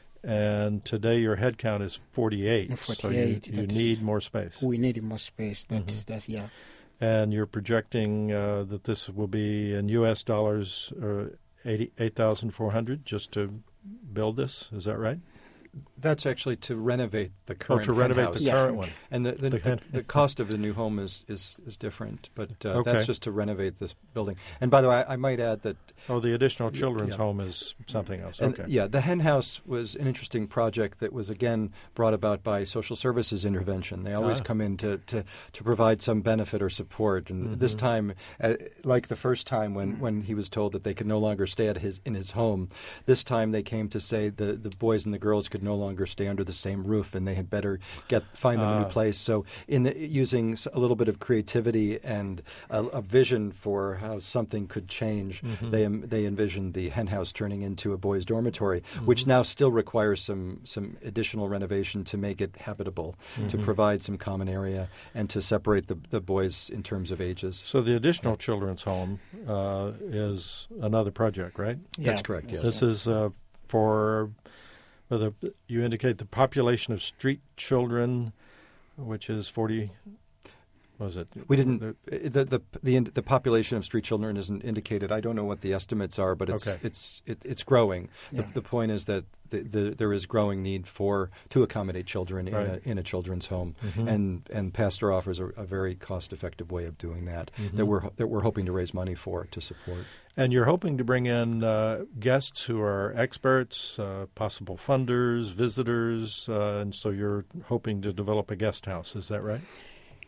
and today your head count is forty-eight. forty-eight, So you, you that's- need more space. We need more space. That's Mm-hmm. that's yeah. And you're projecting uh, that this will be in U S dollars uh, eighty-eight thousand four hundred just to build this. Is that right? That's actually to renovate the Oh, current to renovate hen the house. Yeah. current one. And the the, The the, hen- the cost of the new home is, is, is different, but uh, Okay. that's just to renovate this building. And by the way, I, I might add that Oh, the additional children's yeah. home is something else. And, Okay. yeah, the hen house was an interesting project that was, again, brought about by social services intervention. They always Ah. come in to, to, to provide some benefit or support. And this Mhm. time, uh, like the first time when, when he was told that they could no longer stay at his in his home, this time they came to say the, the boys and the girls could no longer stay under the same roof and they had better get find them a Ah. new place. So in the, using s- a little bit of creativity and a, a vision for how something could change, Mhm. they um, they envisioned the hen house turning into a boys' dormitory, Mm-hmm. which now still requires some some additional renovation to make it habitable, to Mhm. provide some common area, and to separate the the boys in terms of ages. So the additional children's home uh, is another project, right? That's Yeah. correct, yes. This is uh, for uh, the. You indicate the population of street children, which is forty. Was it? We didn't. The- The, the the in- the population of street children isn't indicated. I don't know what the estimates are, but it's Okay. it's it, it's growing. Yeah. The, the point is that the, the, there is growing need for to accommodate children in, Right. a, in a children's home, Mhm. and and Pastor offers a, a very cost effective way of doing that Mhm. that we're that we're hoping to raise money for to support. And you're hoping to bring in uh, guests who are experts, uh, possible funders, visitors, uh, and so you're hoping to develop a guest house. Is that right?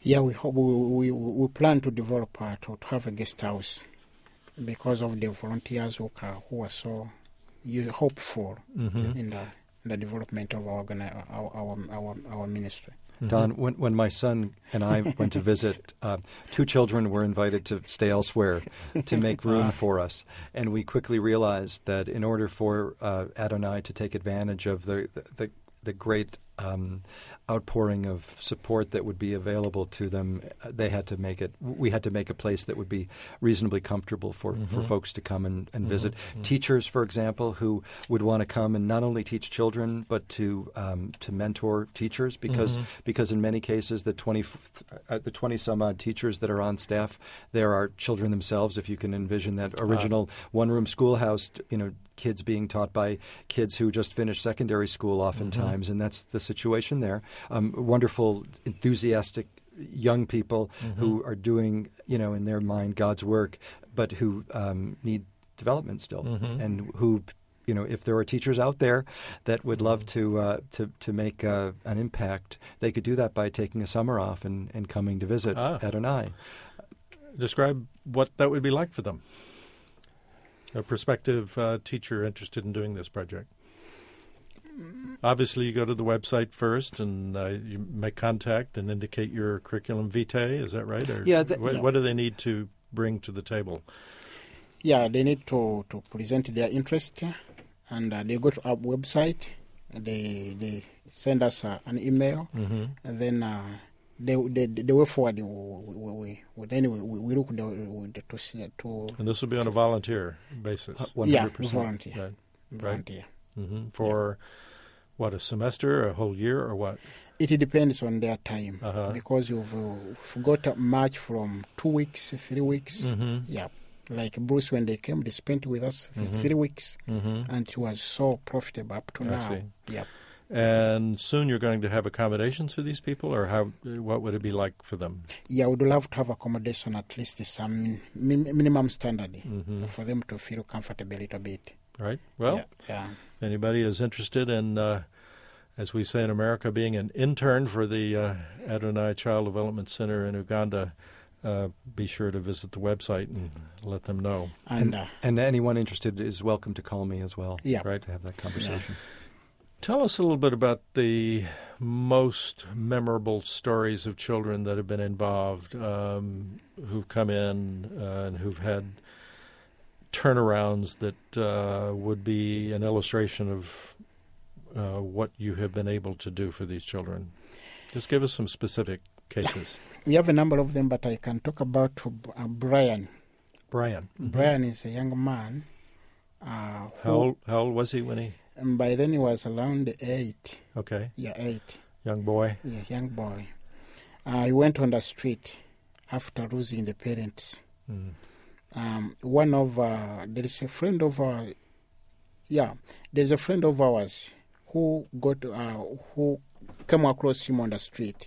Yeah, we hope we, we, we plan to develop uh, to, to have a guest house because of the volunteers who are, who are so you hopeful Mm-hmm. in the in the development of our organi- our, our our our ministry. Don, when, when my son and I went to visit, uh, two children were invited to stay elsewhere to make room for us. And we quickly realized that in order for uh, Adonai to take advantage of the, the, the great um, outpouring of support that would be available to them, they had to make it, we had to make a place that would be reasonably comfortable for, Mm-hmm. for folks to come and, and Mhm. visit. Mhm. Teachers, for example, who would want to come and not only teach children, but to um, to mentor teachers, because Mhm. because in many cases the twenty uh, the twenty some odd teachers that are on staff, there are children themselves. If you can envision that original one room schoolhouse, you know, kids being taught by kids who just finished secondary school, oftentimes, and that's the situation there. Um, wonderful, enthusiastic young people who are doing, you know, in their mind God's work, but who um, need development still, Mhm. and who, you know, if there are teachers out there that would love to uh, to to make uh, an impact, they could do that by taking a summer off and, and coming to visit Ah. Adonai. Describe what that would be like for them. A prospective uh, teacher interested in doing this project. Obviously, you go to the website first and uh, you make contact and indicate your curriculum vitae. Is that right? Or Yeah, that- what, yeah. what do they need to bring to the table? Yeah, they need to, to present their interest, uh, and uh, they go to our website. They they send us uh, an email, Mm-hmm. and then uh, they, they they will forward. We, we, we, we, anyway, we, we look the, we- to see- to And this will be on a volunteer basis. Uh, one hundred percent. yeah volunteer Right. volunteer. Mm-hmm. For what, a semester, a whole year, or what? It depends on their time Uh-huh. because you've, uh, you've got a match from two weeks, three weeks. Mm-hmm. Yeah, like Bruce, when they came, they spent with us th- Mhm. three weeks, Mm-hmm. and it was so profitable up to I now. see. Yeah. And soon you're going to have accommodations for these people, or how? What would it be like for them? Yeah, we'd love to have accommodation at least some min- minimum standard Mm-hmm. for them to feel comfortable a little bit. Right. Well, yeah, yeah. if anybody is interested in, uh, as we say in America, being an intern for the uh, Adonai Child Development Center in Uganda, uh, be sure to visit the website and let them know. And, And, uh, and anyone interested is welcome to call me as well. Yeah. Right, to have that conversation. Tell us a little bit about the most memorable stories of children that have been involved, um, who've come in uh, and who've had turnarounds that uh, would be an illustration of uh, what you have been able to do for these children. Just give us some specific cases. we have a number of them, but I can talk about uh, Brian. Brian. Brian is a young man. Uh, How who, old, how old was he when he? and by then he was around eight. Okay, Yeah, eight. young boy. Yeah, young boy. Uh, he went on the street after losing the parents. Mm. Um, one of uh, there is a friend of uh, yeah, there is a friend of ours who got uh, who came across him on the street,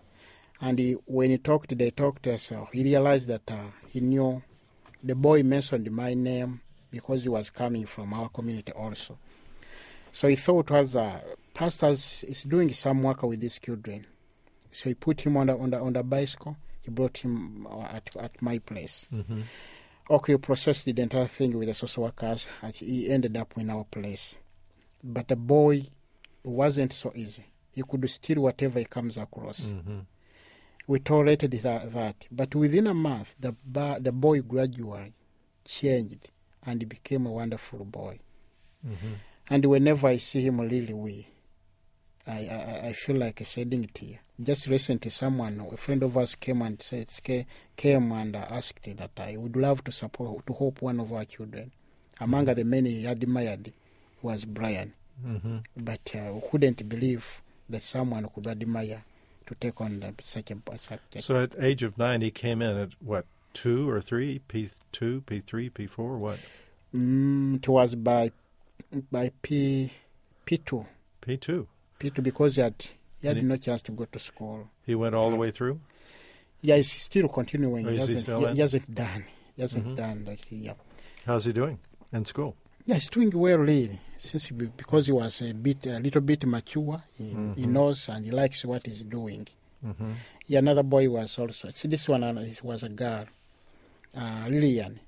and he, when he talked, they talked. Uh, so he realized that uh, he knew the boy mentioned my name because he was coming from our community also. So he thought was uh, pastors is doing some work with these children. So he put him on the on the, on the bicycle. He brought him uh, at at my place. Mm-hmm. Okay, we processed the entire thing with the social workers, and he ended up in our place. But the boy wasn't so easy. He could steal whatever he comes across. Mm-hmm. We tolerated that, that. But within a month, the ba- the boy gradually changed and became a wonderful boy. Mm-hmm. And whenever I see him, really, we, I, I, I feel like shedding a tear. Just recently, someone, a friend of us, came and said, came and asked that I would love to support, to help one of our children. Among the many he admired was Brian, Mm-hmm. but uh, we couldn't believe that someone could admire to take on the, such a such a So at age of nine, he came in at what, two or three, P two, P three, P four, what? Mm, it was by by P P two P two. P two because he had he had And he- no chance to go to school. He went all the way through? Yeah, he's still continuing. Oh, he is he hasn't still he, in? he hasn't done. He hasn't Mhm. done like yeah. How's he doing in school? Yeah, he's doing well really. Since he, be- because he was a bit a little bit mature, he, he Mhm. knows and he likes what he's doing. Mm-hmm. Yeah, another boy was also. See, this one uh, was a girl, uh, Lillian.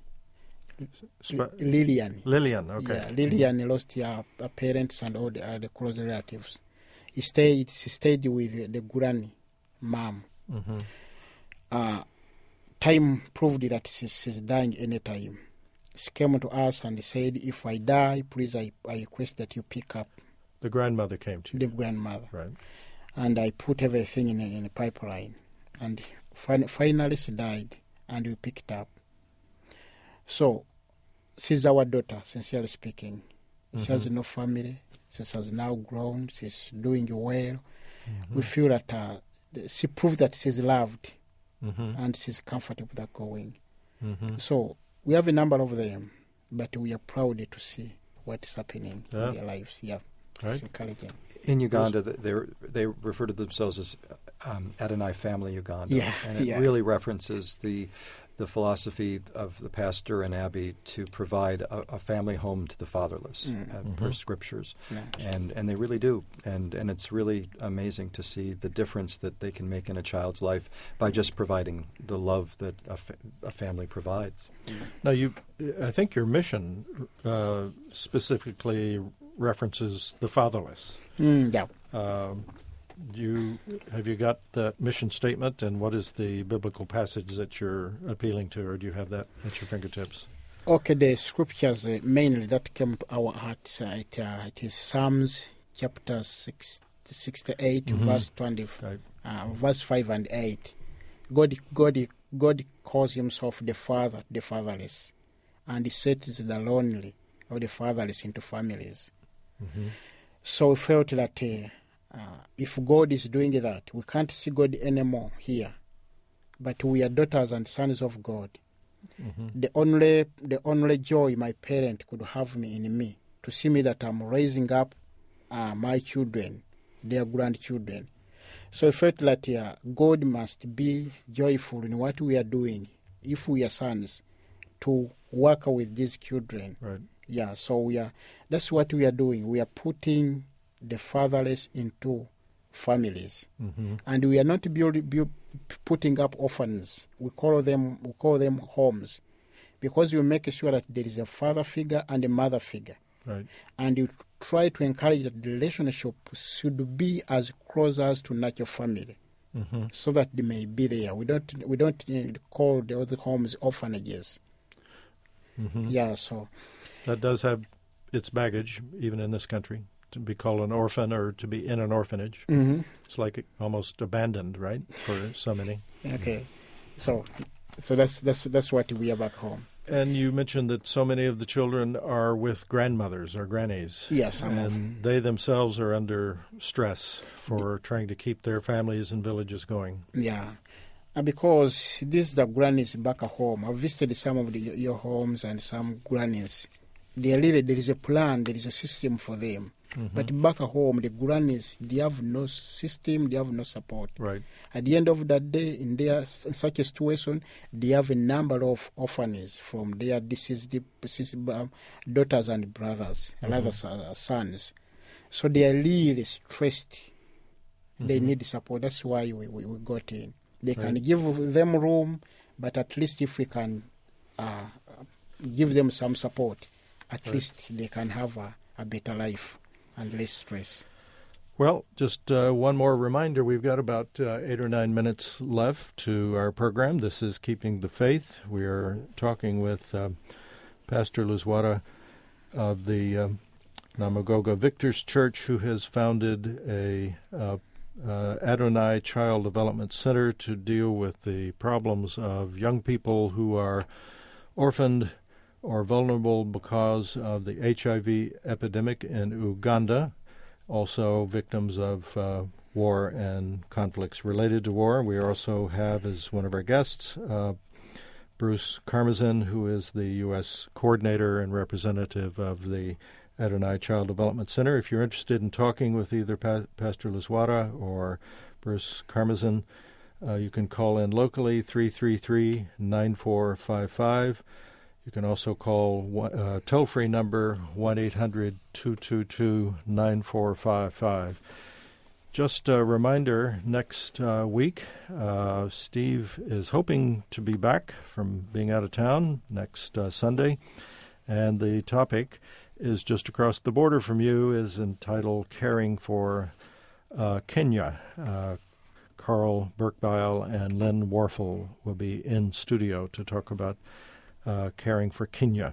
Sp- Lillian. Lillian, okay. Yeah, Lillian lost her, her parents and all the, uh, the close relatives. He stayed. She stayed with the granny, mom. Mm-hmm. Uh, time proved that she, she's dying any time. She came to us and said, "If I die, please, I, I request that you pick up." The grandmother came to you. The grandmother. Right. And I put everything in a, in a pipeline. And fin- finally she died, and we picked up. So, she's our daughter, sincerely speaking. Mm-hmm. She has no family. She has now grown. She's doing well. Mm-hmm. We feel that uh, she proved that she's loved, mm-hmm. and she's comfortable with going. Mm-hmm. So, we have a number of them, but we are proud to see what's happening yeah. in their lives. Yeah, right. It's encouraging. In Uganda, they they refer to themselves as um, Adonai Family Uganda, yeah, and it yeah. really references the the philosophy of the pastor and abbey to provide a, a family home to the fatherless, mm. uh, mm-hmm. per scriptures, yeah. and and they really do, and and it's really amazing to see the difference that they can make in a child's life by just providing the love that a, fa- a family provides. Now, you, I think your mission uh, specifically references the fatherless. Mm, yeah. Um, you have you got that mission statement, and what is the biblical passage that you're appealing to, or do you have that at your fingertips? Okay, the scriptures uh, mainly that came to our hearts. Uh, it, uh, it is Psalms chapter six, sixty-eight, mm-hmm. verse twenty, right. uh, verse five and eight. God, God, God calls Himself the Father, the fatherless, and He sets the lonely or the fatherless into families. Mm-hmm. So we felt that uh, uh, if God is doing that, we can't see God anymore here, but we are daughters and sons of God. Mm-hmm. The only the only joy my parent could have me in me, to see me that I'm raising up uh, my children, their grandchildren. So I felt that uh, God must be joyful in what we are doing, if we are sons, to work with these children. Right. Yeah, so we are. That's what we are doing. We are putting the fatherless into families, mm-hmm. and we are not build, build, putting up orphans. We call them we call them homes, because we make sure that there is a father figure and a mother figure, right. And you try to encourage that the relationship should be as close as to natural family, mm-hmm. so that they may be there. We don't we don't call the other homes orphanages. Mm-hmm. Yeah, so that does have its baggage, even in this country, to be called an orphan or to be in an orphanage. Mm-hmm. It's like almost abandoned, right, for so many. Okay, so so that's that's that's what we are back home. And you mentioned that so many of the children are with grandmothers or grannies. Yes, I'm and off. They themselves are under stress for trying to keep their families and villages going. Yeah. And because these the grannies back at home, I've visited some of the, your homes and some grannies. They are really, there is a plan, there is a system for them. Mm-hmm. But back at home, the grannies, they have no system, they have no support. Right. At the end of that day, in their in such a situation, they have a number of orphans from their deceased, deceased um, daughters and brothers, mm-hmm. rather uh, sons. So they are really stressed. Mm-hmm. They need support. That's why we, we, we got in. They can right. give them room, but at least if we can uh, give them some support, at right. least they can have a, a better life and less stress. Well, just uh, one more reminder. We've got about uh, eight or nine minutes left to our program. This is Keeping the Faith. We are talking with uh, Pastor Luswara of the uh, Namagogo Victor's Church, who has founded a uh, Uh, Adonai Child Development Center to deal with the problems of young people who are orphaned or vulnerable because of the H I V epidemic in Uganda, also victims of uh, war and conflicts related to war. We also have as one of our guests uh, Bruce Karmazin, who is the U S coordinator and representative of the Adonai Child Development Center. If you're interested in talking with either pa- Pastor Luswara or Bruce Karmazin, uh, you can call in locally, three three three, nine four five five. You can also call one, uh, toll-free number one eight hundred, two two two, nine four five five. just a reminder, next uh, week, uh, Steve is hoping to be back from being out of town next uh, Sunday, and the topic is just across the border from you, is entitled Caring for uh, Kenya. Uh, Carl Birkbeil and Len Warfel will be in studio to talk about uh, caring for Kenya.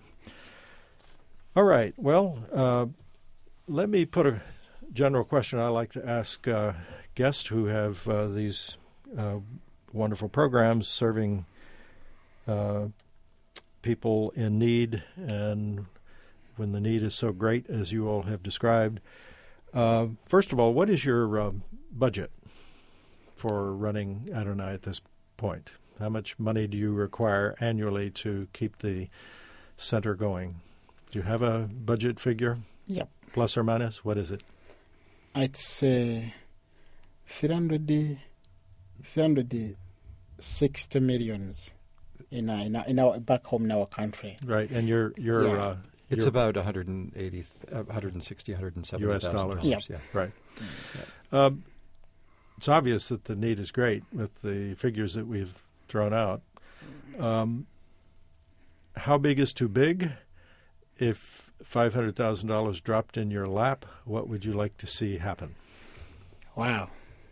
All right, well, uh, let me put a general question I like to ask uh, guests who have uh, these uh, wonderful programs serving uh, people in need, and when the need is so great as you all have described. Uh, first of all, what is your uh, budget for running Adonai at this point? How much money do you require annually to keep the center going? Do you have a budget figure? Yep. Plus or minus? What is it? It's uh, three hundred sixty millions in our, in our, in our back home in our country. Right, and you're you're Yeah. uh, It's you're about one hundred eighty, uh, one hundred sixty, one hundred seventy U S thousand dollars. dollars. Yep. Yeah. right. Um, it's obvious that the need is great with the figures that we've thrown out. Um, how big is too big? If five hundred thousand dollars dropped in your lap, what would you like to see happen? Wow.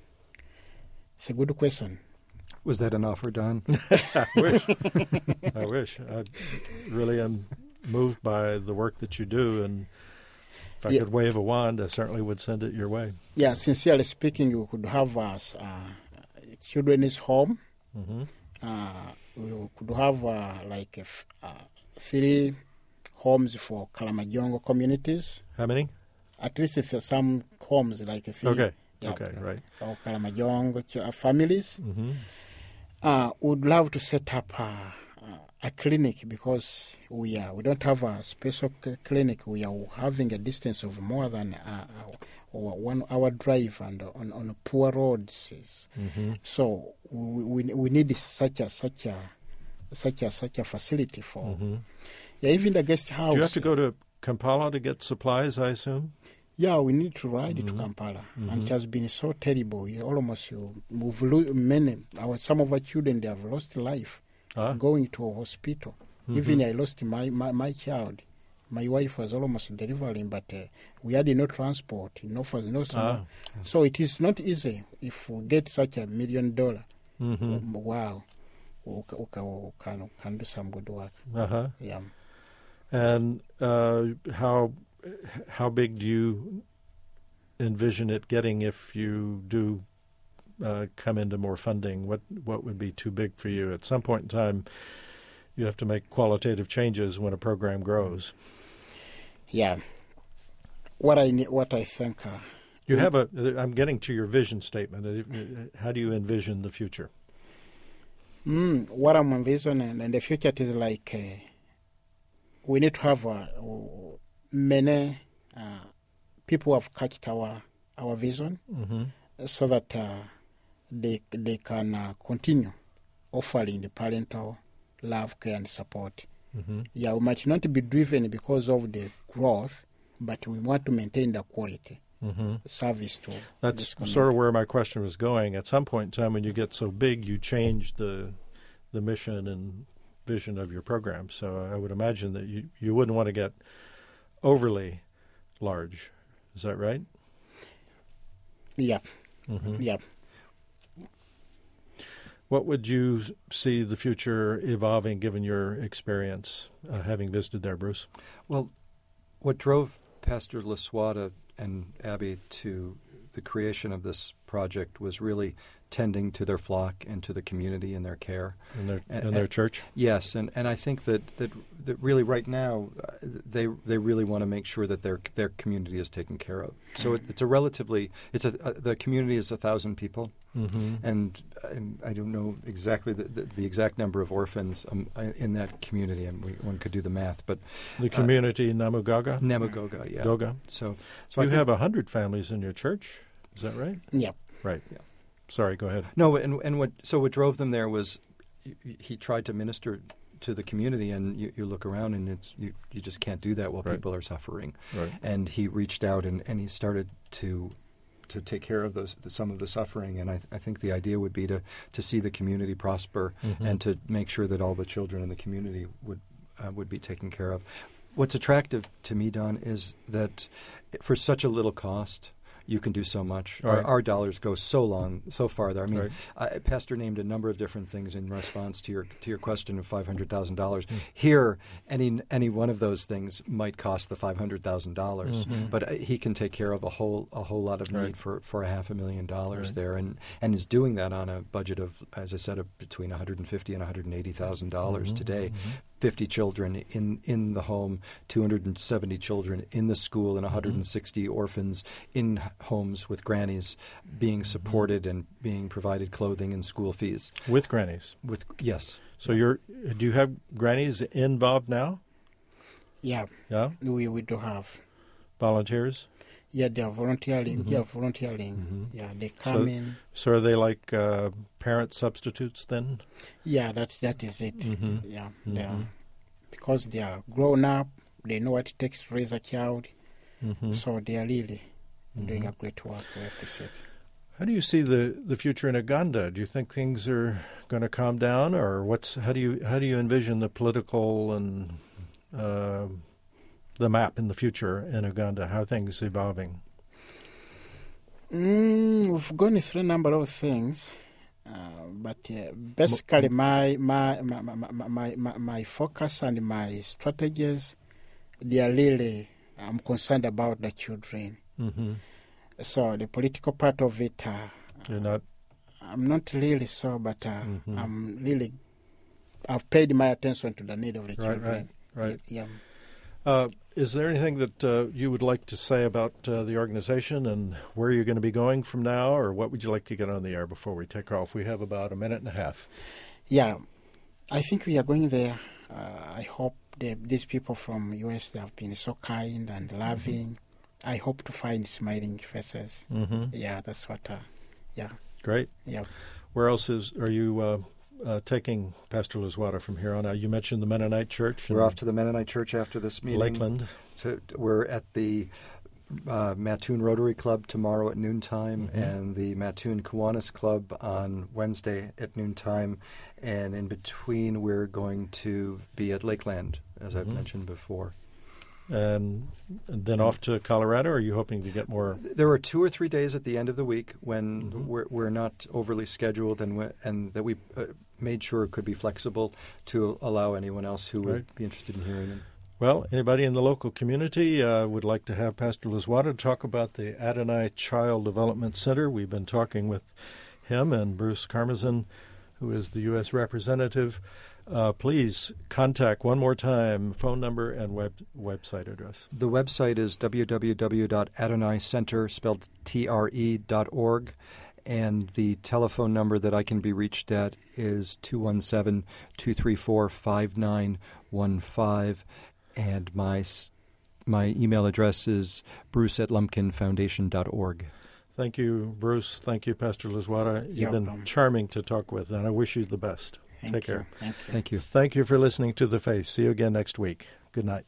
It's a good question. Was that an offer, Don? I wish. I wish. I really am moved by the work that you do, and if I Yeah. could wave a wand, I certainly would send it your way. Yeah, sincerely speaking, you could have us uh, children's home. Mm-hmm. Uh, we could have uh, like a f- uh, three homes for Kalamajongo communities. How many? At least it's, uh, some homes like a three. Okay. Yeah, Okay, right. for Kalamajongo ch- uh, families. Mm-hmm. Uh, would love to set up uh, uh, a clinic because we are we don't have a special c- clinic. We are having a distance of more than uh, uh, one hour drive and on, on poor roads. Mm-hmm. So we, we we need such a such a such a such a facility for. Mm-hmm. Yeah, even the guest house. Do you have to go to Kampala to get supplies, I assume? Yeah, we need to ride Mhm. to Kampala, Mhm. and it has been so terrible. You almost you move lo- many. Our some of our children they have lost life Ah. going to a hospital. Mhm. Even I lost my, my my child. My wife was almost delivering, but uh, we had no transport, no for no. Ah. So it is not easy if we get such a million dollar. Mm-hmm. Um, wow, we ca- we ca- we can we can do some good work. Uh-huh. Yeah. And uh, how how big do you envision it getting if you do uh, come into more funding? What what would be too big for you? At some point in time, you have to make qualitative changes when a program grows. Yeah. What I ne- what I think. Uh, You have a. I'm getting to your vision statement. Uh, How do you envision the future? Mm, what I'm envisioning in the future is like uh, we need to have uh, many uh, people who have catched our our vision, Mm-hmm. so that uh, they they can uh, continue offering the parental love, care, and support. Mm-hmm. Yeah, we might not be driven because of the growth, but we want to maintain the quality Mm-hmm. service to. That's this community. sort of where my question was going. At some point in time, when you get so big, you change the the mission and vision of your program. So I would imagine that you, you wouldn't want to get overly large. Is that right? Yeah, Mm-hmm. yeah. What would you see the future evolving, given your experience uh, having visited there, Bruce? Well, what drove Pastor Laswada and Abby to the creation of this project was really tending to their flock and to the community in their care. In their And- in their and- church? Yes, and, and I think that, that, that really right now uh, they they really want to make sure that their their community is taken care of. So it, it's a relatively it's a uh, the community is a thousand people, Mm-hmm. and um, I don't know exactly the, the, the exact number of orphans um, in that community, and we, one could do the math, but The community Namugaga? Nemagoga, yeah. Goga? So so I You think- have a hundred families in your church. Is that right? Yeah. Right. Yeah. Sorry, go ahead. No, and and what so what drove them there was he, he tried to minister to the community, and you, you look around and it's you, you just can't do that while Right. people are suffering. Right. And he reached out and, and he started to to take care of those some of the suffering. And I, th- I think the idea would be to, to see the community prosper mm-hmm. and to make sure that all the children in the community would uh, would be taken care of. What's attractive to me, Don, is that for such a little cost, you can do so much. Right. Our, our dollars go so long, so far there. I mean, right. uh, Pastor named a number of different things in response to your to your question of five hundred thousand dollars. Mm. Here, any any one of those things might cost the five hundred thousand dollars, mm-hmm. but uh, he can take care of a whole a whole lot of need right. for, for a half a million dollars right. there, and and is doing that on a budget of, as I said, of between one hundred fifty and one hundred eighty thousand dollars mm-hmm. today. Mm-hmm. fifty children in, in the home, two hundred seventy children in the school, and one hundred sixty mm-hmm. orphans in homes with grannies being supported and being provided clothing and school fees. With grannies? With yes. So you're do you have grannies involved now? Yeah. Yeah? We, we do have. Volunteers? Yeah, they are volunteering. Mm-hmm. Yeah, volunteering. Mm-hmm. Yeah, they come so, in. So are they like uh, parent substitutes then? Yeah, that that is it. Mm-hmm. Yeah, mm-hmm. they are, because they are grown up, they know what it takes to raise a child, mm-hmm. so they are really mm-hmm. doing a great work. We appreciate. How do you see the, the future in Uganda? Do you think things are going to calm down, or what's how do you how do you envision the political and uh, the map in the future in Uganda? How are things evolving? Mm, we've gone through a number of things, uh, but uh, basically my my my, my my my my focus and my strategies, they are really, I'm concerned about the children. Mm-hmm. So the political part of it, uh, you're not. I'm not really so, but uh, mm-hmm. I'm really. I've paid my attention to the need of the right, children. Right, right. Yeah. Uh, is there anything that uh, you would like to say about uh, the organization and where you're going to be going from now, or what would you like to get on the air before we take off? We have about a minute and a half. Yeah, I think we are going there. Uh, I hope the, these people from U S, they have been so kind and loving. Mm-hmm. I hope to find smiling faces. Mm-hmm. Yeah, that's what. Uh, yeah. Great. Yeah. Where else is are you uh, uh, taking Pastor Luswata from here on out? You mentioned the Mennonite Church. We're off to the Mennonite Church after this meeting. Lakeland. To, we're at the uh, Mattoon Rotary Club tomorrow at noontime, mm-hmm. and the Mattoon Kiwanis Club on Wednesday at noontime. And in between, we're going to be at Lakeland, as mm-hmm. I've mentioned before. And, and then off to Colorado, or are you hoping to get more? There are two or three days at the end of the week when mm-hmm. we're, we're not overly scheduled, and we, and that we uh, made sure it could be flexible to allow anyone else who right. would be interested in hearing them. Well, anybody in the local community uh, would like to have Pastor Luswata talk about the Adonai Child Development Center. We've been talking with him and Bruce Karmazin, who is the U S representative. Uh, please contact one more time, phone number and web website address. The website is w w w dot adonai center, spelled T R E, dot org, and the telephone number that I can be reached at is two one seven, two three four, five nine one five, and my my email address is bruce at lumpkin foundation dot org. Thank you, Bruce. Thank you, Pastor Luswata. You've You're been welcome. Charming to talk with, and I wish you the best. Thank Take you. care. Thank you. Thank you. Thank you for listening to The Faith. See you again next week. Good night.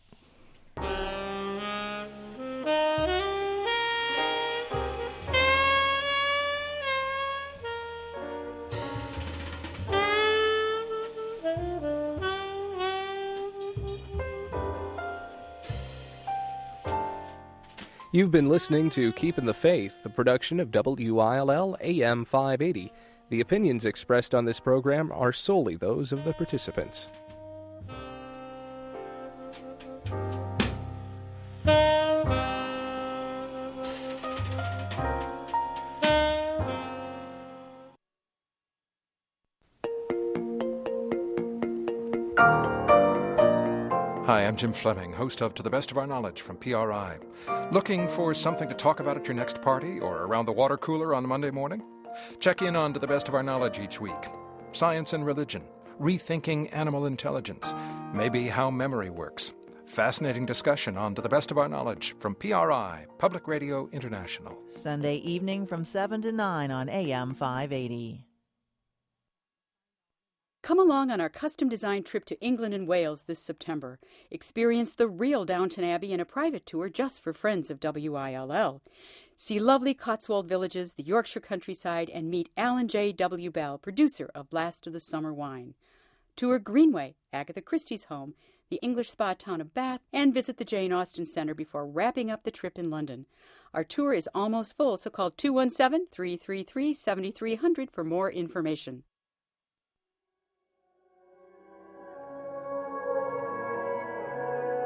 You've been listening to Keeping the Faith, a production of W I L L A M five eighty. The opinions expressed on this program are solely those of the participants. Hi, I'm Jim Fleming, host of To the Best of Our Knowledge from P R I. Looking for something to talk about at your next party or around the water cooler on Monday morning? Check in on To the Best of Our Knowledge each week. Science and religion, rethinking animal intelligence, maybe how memory works. Fascinating discussion on To the Best of Our Knowledge from P R I, Public Radio International. Sunday evening from seven to nine on A M five eighty. Come along on our custom-designed trip to England and Wales this September. Experience the real Downton Abbey in a private tour just for friends of W I L L. See lovely Cotswold villages, the Yorkshire countryside, and meet Alan J. W. Bell, producer of Last of the Summer Wine. Tour Greenway, Agatha Christie's home, the English spa town of Bath, and visit the Jane Austen Centre before wrapping up the trip in London. Our tour is almost full, so call two one seven, three three three, seven three zero zero for more information.